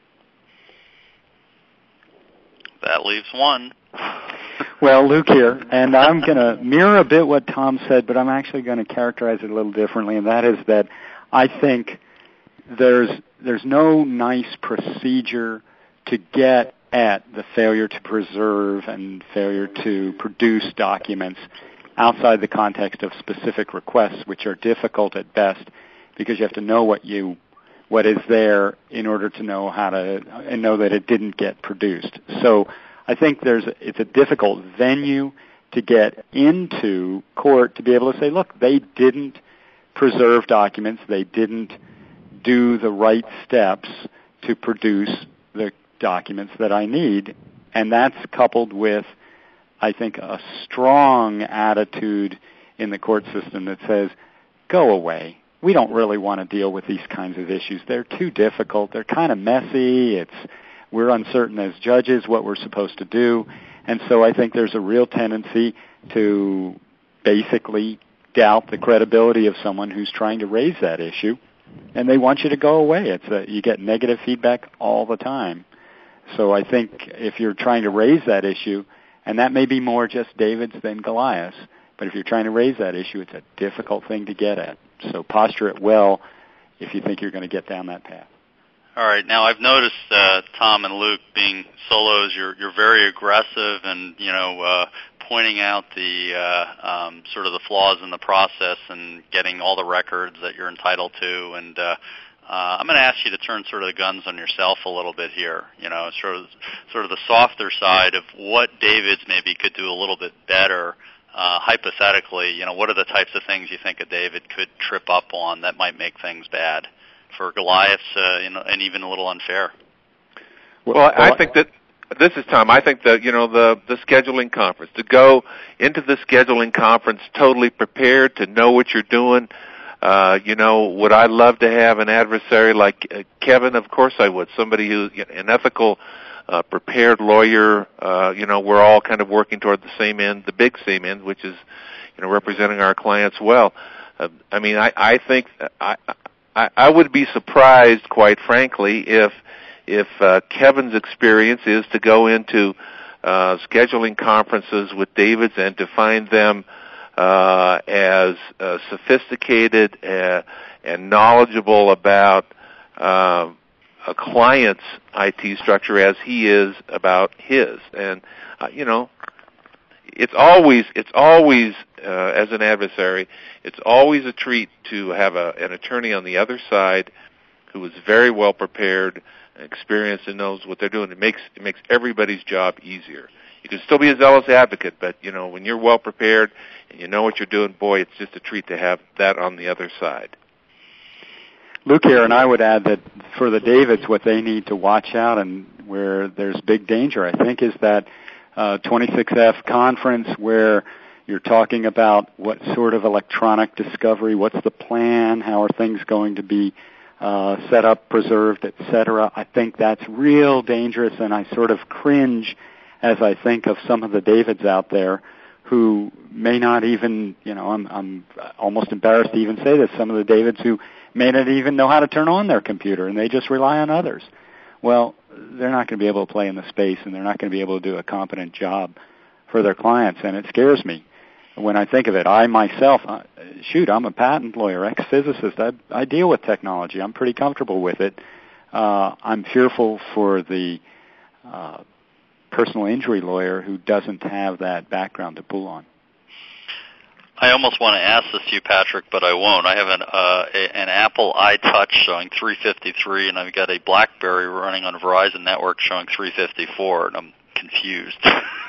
That leaves one. Well, Luke here, and I'm going to mirror a bit what Tom said, but I'm actually going to characterize it a little differently, and that is that I think there's there's no nice procedure to get at the failure to preserve and failure to produce documents outside the context of specific requests, which are difficult at best because you have to know what you what is there in order to know how to and know that it didn't get produced. So I think there's it's a difficult venue to get into court to be able to say, look, they didn't preserve documents, they didn't do the right steps to produce the documents that I need. And that's coupled with, I think, a strong attitude in the court system that says, go away. We don't really want to deal with these kinds of issues. They're too difficult. They're kind of messy. It's we're uncertain as judges what we're supposed to do. And so I think there's a real tendency to basically doubt the credibility of someone who's trying to raise that issue, and they want you to go away. It's a, you get negative feedback all the time. So I think if you're trying to raise that issue, and that may be more just David's than Goliath's, but if you're trying to raise that issue, it's a difficult thing to get at. So posture it well if you think you're going to get down that path. All right. Now, I've noticed uh, Tom and Luke being solos. You're you're very aggressive and you know uh, pointing out the uh, um, sort of the flaws in the process and getting all the records that you're entitled to. And uh, uh, I'm going to ask you to turn sort of the guns on yourself a little bit here. You know, sort of sort of the softer side of what David's maybe could do a little bit better. Uh, hypothetically, you know, what are the types of things you think a David could trip up on that might make things bad? For Goliath's, uh, you know, and even a little unfair. Well, I think that this is Tom. I think that you know the the scheduling conference, to go into the scheduling conference totally prepared to know what you're doing. Uh, you know, would I love to have an adversary like uh, Kevin? Of course I would. Somebody who's you know, an ethical, uh, prepared lawyer. Uh, you know, we're all kind of working toward the same end, the big same end, which is you know representing our clients well. Uh, I mean, I, I think I. I, I would be surprised, quite frankly, if if uh, Kevin's experience is to go into uh, scheduling conferences with David's and to find them uh, as uh, sophisticated uh, and knowledgeable about uh, a client's I T structure as he is about his. And uh, you know, it's always it's always uh, as an adversary, it's always a treat to have a, an attorney on the other side who is very well prepared, experienced, and knows what they're doing. It makes it makes everybody's job easier. You can still be a zealous advocate, but you know when you're well prepared and you know what you're doing, boy, it's just a treat to have that on the other side. Luke here, and I would add that for the Davids, what they need to watch out and where there's big danger, I think, is that uh, twenty-six F conference where you're talking about what sort of electronic discovery, what's the plan, how are things going to be uh, set up, preserved, et cetera. I think that's real dangerous, and I sort of cringe as I think of some of the Davids out there who may not even, you know, I'm, I'm almost embarrassed to even say this, some of the Davids who may not even know how to turn on their computer, and they just rely on others. Well, they're not going to be able to play in the space, and they're not going to be able to do a competent job for their clients, and it scares me when I think of it. I myself, uh, shoot, I'm a patent lawyer, ex-physicist. I, I deal with technology. I'm pretty comfortable with it. Uh, I'm fearful for the uh, personal injury lawyer who doesn't have that background to pull on. I almost want to ask this to you, Patrick, but I won't. I have an uh, a, an Apple iTouch showing three fifty-three, and I've got a BlackBerry running on a Verizon network showing three fifty-four, and I'm confused.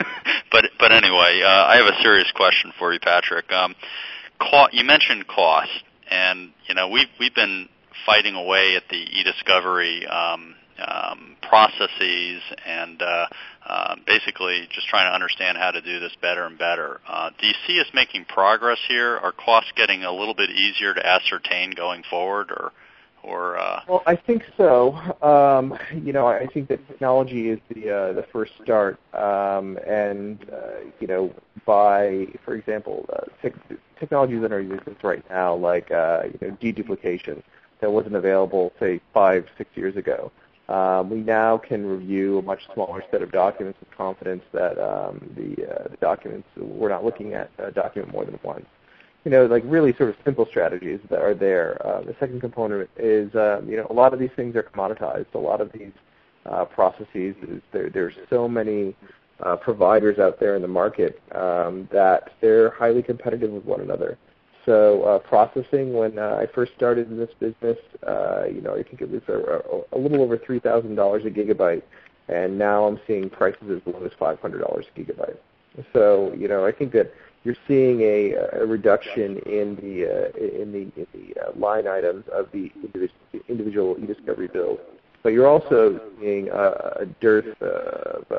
but but anyway, uh, I have a serious question for you, Patrick. Um, co- you mentioned cost, and you know we've we've been fighting away at the e-discovery um, um, processes and uh, uh, basically just trying to understand how to do this better and better. Uh, do you see us making progress here? Are costs getting a little bit easier to ascertain going forward, or or? Uh... Well, I think so. Um, you know, I think that technology is the uh, the first start, um, and uh, you know, by for example, uh, te- technologies that are in existence right now, like uh, you know, deduplication, that wasn't available, say, five, six years ago. Um, we now can review a much smaller set of documents with confidence that um, the, uh, the documents, we're not looking at a document more than once. You know, like really sort of simple strategies that are there. Uh, the second component is, um, you know, a lot of these things are commoditized. A lot of these uh, processes, is there, there's so many uh, providers out there in the market um, that they're highly competitive with one another. So uh, processing, when uh, I first started in this business, uh, you know, I think it was a, a little over three thousand dollars a gigabyte, and now I'm seeing prices as low as five hundred dollars a gigabyte. So, you know, I think that you're seeing a, a reduction in the uh, in the, in the uh, line items of the individual e-discovery bills, but you're also seeing a, a dearth of,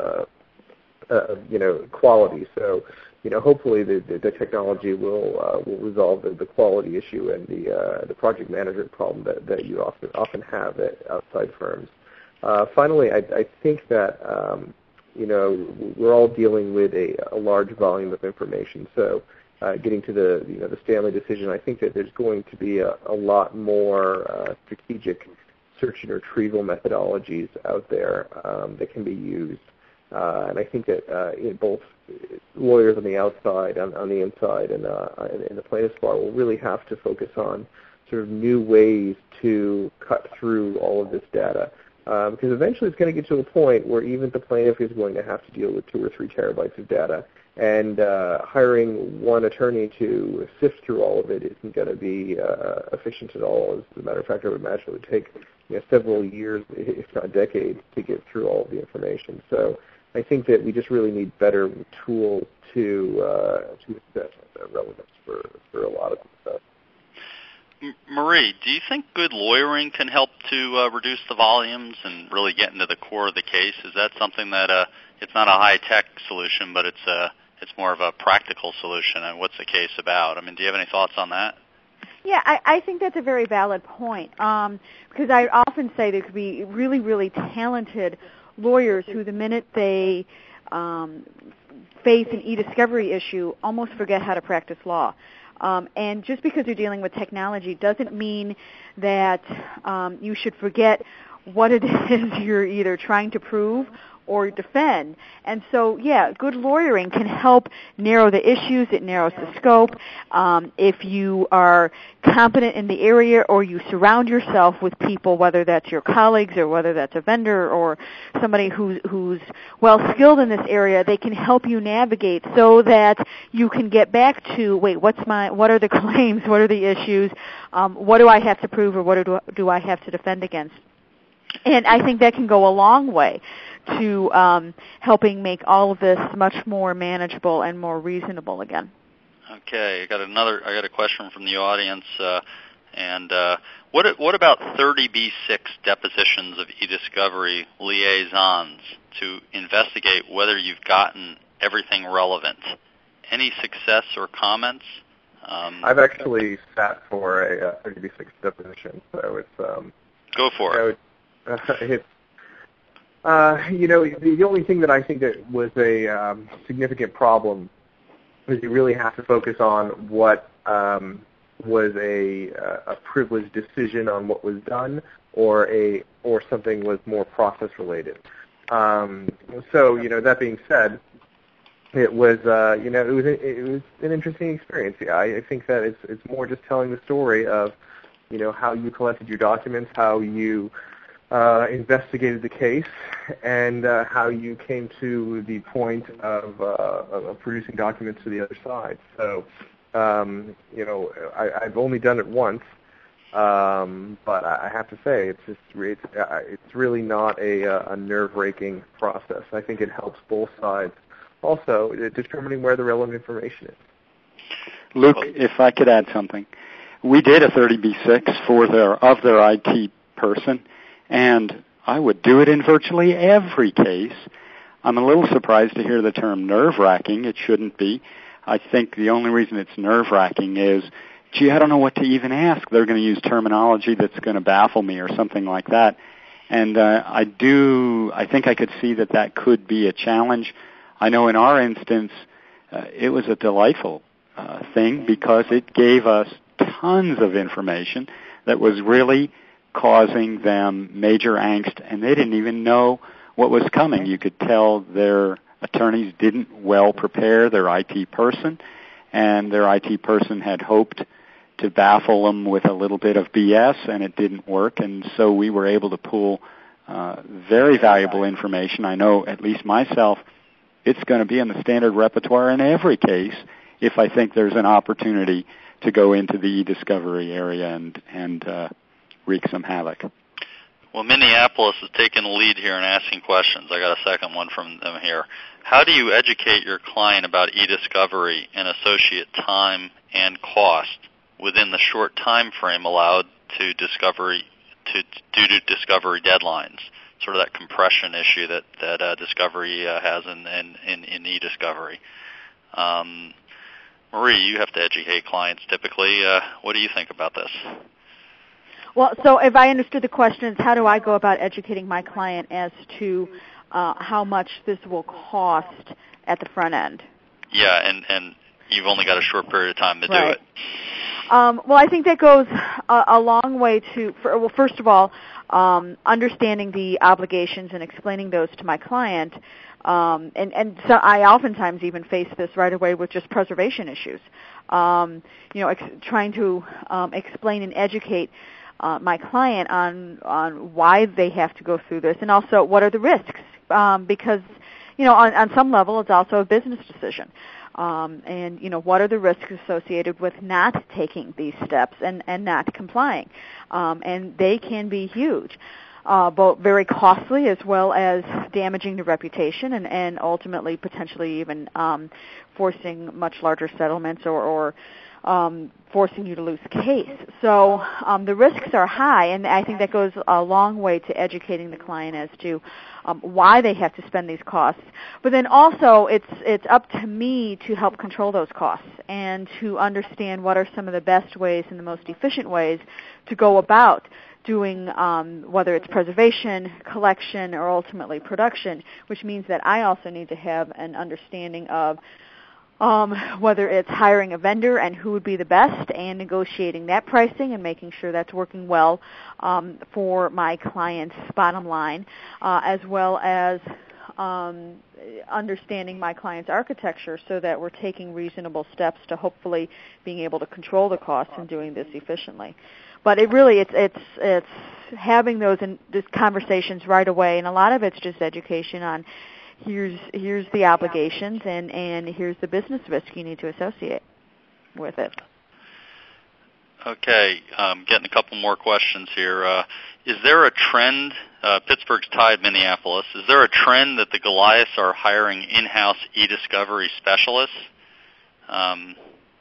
uh, uh, you know, quality. So, you know, hopefully the, the, the technology will uh, will resolve the, the quality issue and the uh, the project management problem that, that you often often have at outside firms. Uh, finally, I, I think that um, you know we're all dealing with a, a large volume of information. So, uh, getting to the you know the Stanley decision, I think that there's going to be a, a lot more uh, strategic search and retrieval methodologies out there um, that can be used. Uh, and I think that uh, in both lawyers on the outside, on, on the inside, and uh, in the plaintiff's bar will really have to focus on sort of new ways to cut through all of this data. Uh, because eventually it's going to get to a point where even the plaintiff is going to have to deal with two or three terabytes of data. And uh, hiring one attorney to sift through all of it isn't going to be uh, efficient at all. As a matter of fact, I would imagine it would take you know, several years, if not decades, to get through all of the information. So I think that we just really need better tools to uh, to assess the relevance for, for a lot of this stuff. Marie, do you think good lawyering can help to uh, reduce the volumes and really get into the core of the case? Is that something that uh, it's not a high-tech solution, but it's a it's more of a practical solution? And what's the case about? I mean, do you have any thoughts on that? Yeah, I, I think that's a very valid point um, because I often say there could be really, really talented lawyers who, the minute they um, face an e-discovery issue, almost forget how to practice law. Um, and just because you're dealing with technology doesn't mean that um, you should forget what it is you're either trying to prove or defend. And so, yeah, good lawyering can help narrow the issues. It narrows the scope. Um, if you are competent in the area or you surround yourself with people, whether that's your colleagues or whether that's a vendor or somebody who's, who's well-skilled in this area, they can help you navigate so that you can get back to, wait, what's my, what are the claims, what are the issues, um, what do I have to prove or what do, do I have to defend against? And I think that can go a long way to um, helping make all of this much more manageable and more reasonable again. Okay, I got another. I got a question from the audience, uh, and uh, what what about thirty B six depositions of e-discovery liaisons to investigate whether you've gotten everything relevant? Any success or comments? Um, I've actually sat for a uh, thirty B six deposition, so it's um, go for you know, it. Uh, it's, uh, you know, the, the only thing that I think that was a um, significant problem is you really have to focus on what um, was a, a privileged decision on what was done, or a or something was more process related. Um, so, you know, that being said, it was uh, you know it was it was an interesting experience. Yeah, I, I think that it's it's more just telling the story of you know how you collected your documents, how you Uh, investigated the case, and uh, how you came to the point of, uh, of producing documents to the other side. So, um, you know, I, I've only done it once, um, but I have to say it's just it's, it's really not a, a nerve-wracking process. I think it helps both sides. Also, determining where the relevant information is. Luke, if I could add something, we did a thirty B six for their of their I T person. And I would do it in virtually every case. I'm a little surprised to hear the term nerve-wracking. It shouldn't be. I think the only reason it's nerve-wracking is, gee, I don't know what to even ask. They're going to use terminology that's going to baffle me or something like that. And uh, I do, I think I could see that that could be a challenge. I know in our instance, uh, it was a delightful uh, thing because it gave us tons of information that was really causing them major angst, and they didn't even know what was coming. You could tell their attorneys didn't well prepare their I T person, and their I T person had hoped to baffle them with a little bit of B S, and it didn't work, and so we were able to pull uh, very valuable information. I know, at least myself, it's going to be in the standard repertoire in every case if I think there's an opportunity to go into the e-discovery area and, and uh, wreak some havoc. Well, Minneapolis is taking the lead here and asking questions. I got a second one from them here. How do you educate your client about e-discovery and associate time and cost within the short time frame allowed to discovery to due to discovery deadlines? Sort of that compression issue that that uh, discovery uh, has in, in, in, in e-discovery. Um, Marie, you have to educate clients typically. Uh, what do you think about this? Well, so if I understood the questions, how do I go about educating my client as to uh, how much this will cost at the front end? Yeah, and, and you've only got a short period of time to right. do it. Um, well, I think that goes a, a long way to, for, well, first of all, um, understanding the obligations and explaining those to my client. Um, and, and so I oftentimes even face this right away with just preservation issues. Um, you know, ex- trying to um, explain and educate Uh, my client on on why they have to go through this, and also what are the risks, um, because you know, on, on some level, it's also a business decision. Um, and, you know, what are the risks associated with not taking these steps and, and not complying? Um, and they can be huge, uh, both very costly as well as damaging to reputation and, and ultimately potentially even um, forcing much larger settlements or, or um, forcing you to lose the case. So um, the risks are high, and I think that goes a long way to educating the client as to um, why they have to spend these costs. But then also it's it's up to me to help control those costs and to understand what are some of the best ways and the most efficient ways to go about doing um, whether it's preservation, collection, or ultimately production, which means that I also need to have an understanding of Um, whether it's hiring a vendor and who would be the best and negotiating that pricing and making sure that's working well um, for my client's bottom line, uh, as well as um, understanding my client's architecture so that we're taking reasonable steps to hopefully being able to control the costs and doing this efficiently. But it really, it's it's it's having those in, those conversations right away, and a lot of it's just education on Here's here's the obligations and, and here's the business risk you need to associate with it. Okay, um, getting a couple more questions here. Uh, is there a trend, uh, Pittsburgh's tied Minneapolis, is there a trend that the Goliaths are hiring in-house e-discovery specialists? Um,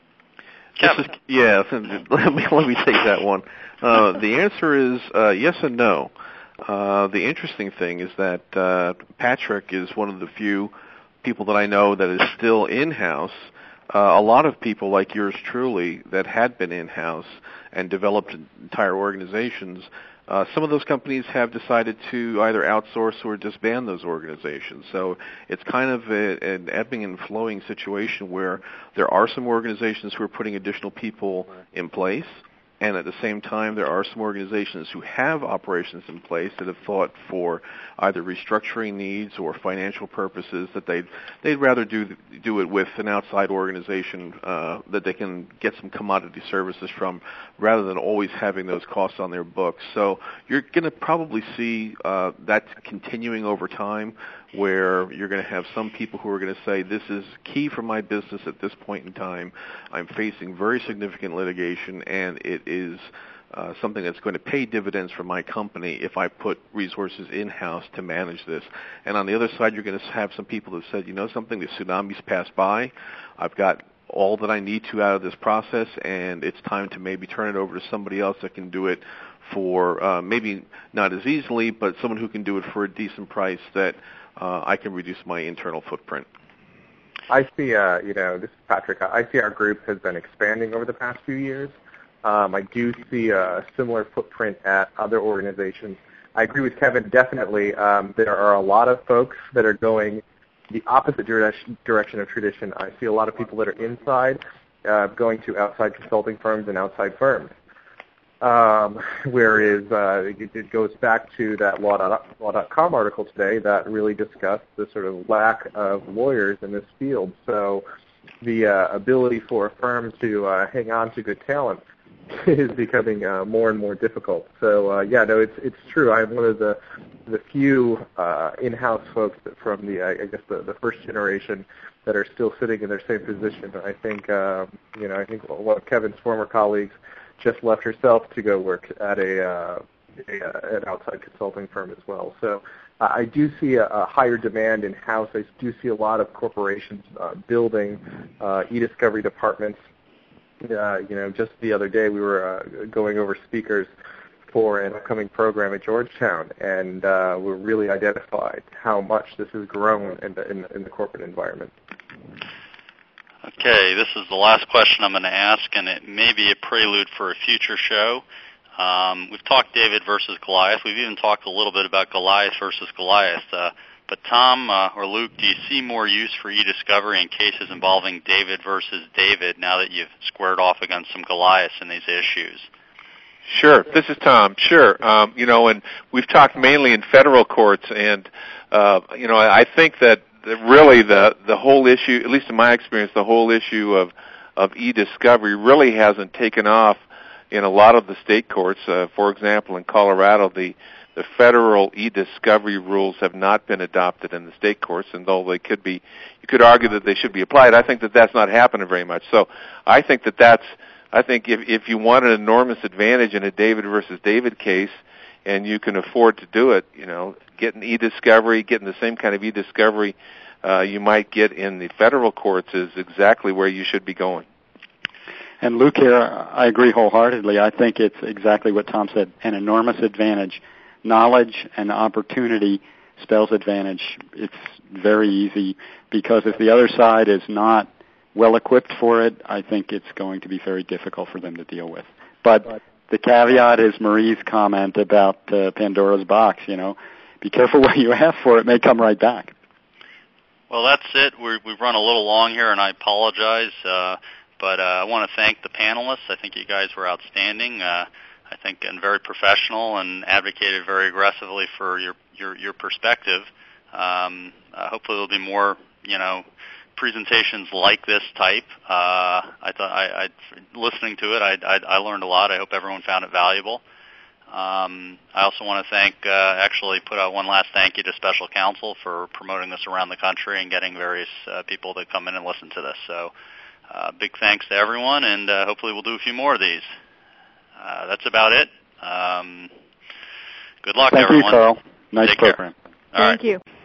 Kevin. Is, yeah, let me, let me take that one. Uh, the answer is uh, yes and no. Uh, the interesting thing is that uh, Patrick is one of the few people that I know that is still in-house. Uh, a lot of people like yours truly that had been in-house and developed entire organizations, uh, some of those companies have decided to either outsource or disband those organizations. So it's kind of a, an ebbing and flowing situation where there are some organizations who are putting additional people in place. And at the same time, there are some organizations who have operations in place that have thought for either restructuring needs or financial purposes that they'd, they'd rather do do it with an outside organization uh, that they can get some commodity services from rather than always having those costs on their books. So you're going to probably see uh, that continuing over time, where you're going to have some people who are going to say, this is key for my business at this point in time. I'm facing very significant litigation, and it is uh, something that's going to pay dividends for my company if I put resources in-house to manage this. And on the other side, you're going to have some people that said, you know something, the tsunami's passed by. I've got all that I need to out of this process, and it's time to maybe turn it over to somebody else that can do it for uh, maybe not as easily, but someone who can do it for a decent price that Uh, I can reduce my internal footprint. I see, uh, you know, this is Patrick. I see our group has been expanding over the past few years. Um, I do see a similar footprint at other organizations. I agree with Kevin, definitely. Um, there are a lot of folks that are going the opposite direction, direction of tradition. I see a lot of people that are inside uh, going to outside consulting firms and outside firms. Um, whereas uh, it, it goes back to that law dot com article today that really discussed the sort of lack of lawyers in this field. So the uh, ability for a firm to uh, hang on to good talent is becoming uh, more and more difficult. So uh, yeah, no, it's it's true. I'm one of the the few uh, in-house folks that from the I guess the, the first generation that are still sitting in their same position. I think um, you know I think one of Kevin's former colleagues just left herself to go work at a, uh, a uh, an outside consulting firm as well. So uh, I do see a, a higher demand in-house. I do see a lot of corporations uh, building uh, e-discovery departments. Uh, you know, just the other day we were uh, going over speakers for an upcoming program at Georgetown, and uh, we really identified how much this has grown in the, in, in the corporate environment. Okay, this is the last question I'm going to ask, and it may be a prelude for a future show. Um, we've talked David versus Goliath. We've even talked a little bit about Goliath versus Goliath. Uh, but Tom uh, or Luke, do you see more use for e-discovery in cases involving David versus David now that you've squared off against some Goliaths in these issues? Sure. This is Tom. Sure. Um, you know, and we've talked mainly in federal courts, and, uh, you know, I think that The, really the the whole issue, at least in my experience, the whole issue of of e-discovery really hasn't taken off in a lot of the state courts. Uh, for example, in Colorado, the the federal e-discovery rules have not been adopted in the state courts, and though they could be, you could argue that they should be applied. I think that that's not happening very much. So I think that that's, I think if, if you want an enormous advantage in a David versus David case, and you can afford to do it, you know, getting e-discovery, getting the same kind of e-discovery uh, you might get in the federal courts is exactly where you should be going. And Luke here, I agree wholeheartedly. I think it's exactly what Tom said, an enormous advantage. Knowledge and opportunity spells advantage. It's very easy because if the other side is not well equipped for it, I think it's going to be very difficult for them to deal with. But the caveat is Marie's comment about uh, Pandora's box, you know. Be careful what you ask for. It may come right back. Well, that's it. We're, we've run a little long here, and I apologize. Uh, But uh, I want to thank the panelists. I think you guys were outstanding. Uh, I think and very professional and advocated very aggressively for your your, your perspective. Um, uh, hopefully, there'll be more, you know, presentations like this type. Uh, I thought I, I listening to it, I, I, I learned a lot. I hope everyone found it valuable. Um, I also want to thank, uh, actually put out one last thank you to special counsel for promoting this around the country and getting various uh, people to come in and listen to this. So. Uh, big thanks to everyone, and uh, hopefully we'll do a few more of these. Uh, that's about it. Um, good luck, Thank everyone. Thank you, Carl. Nice Take program. Care. All Thank right. you.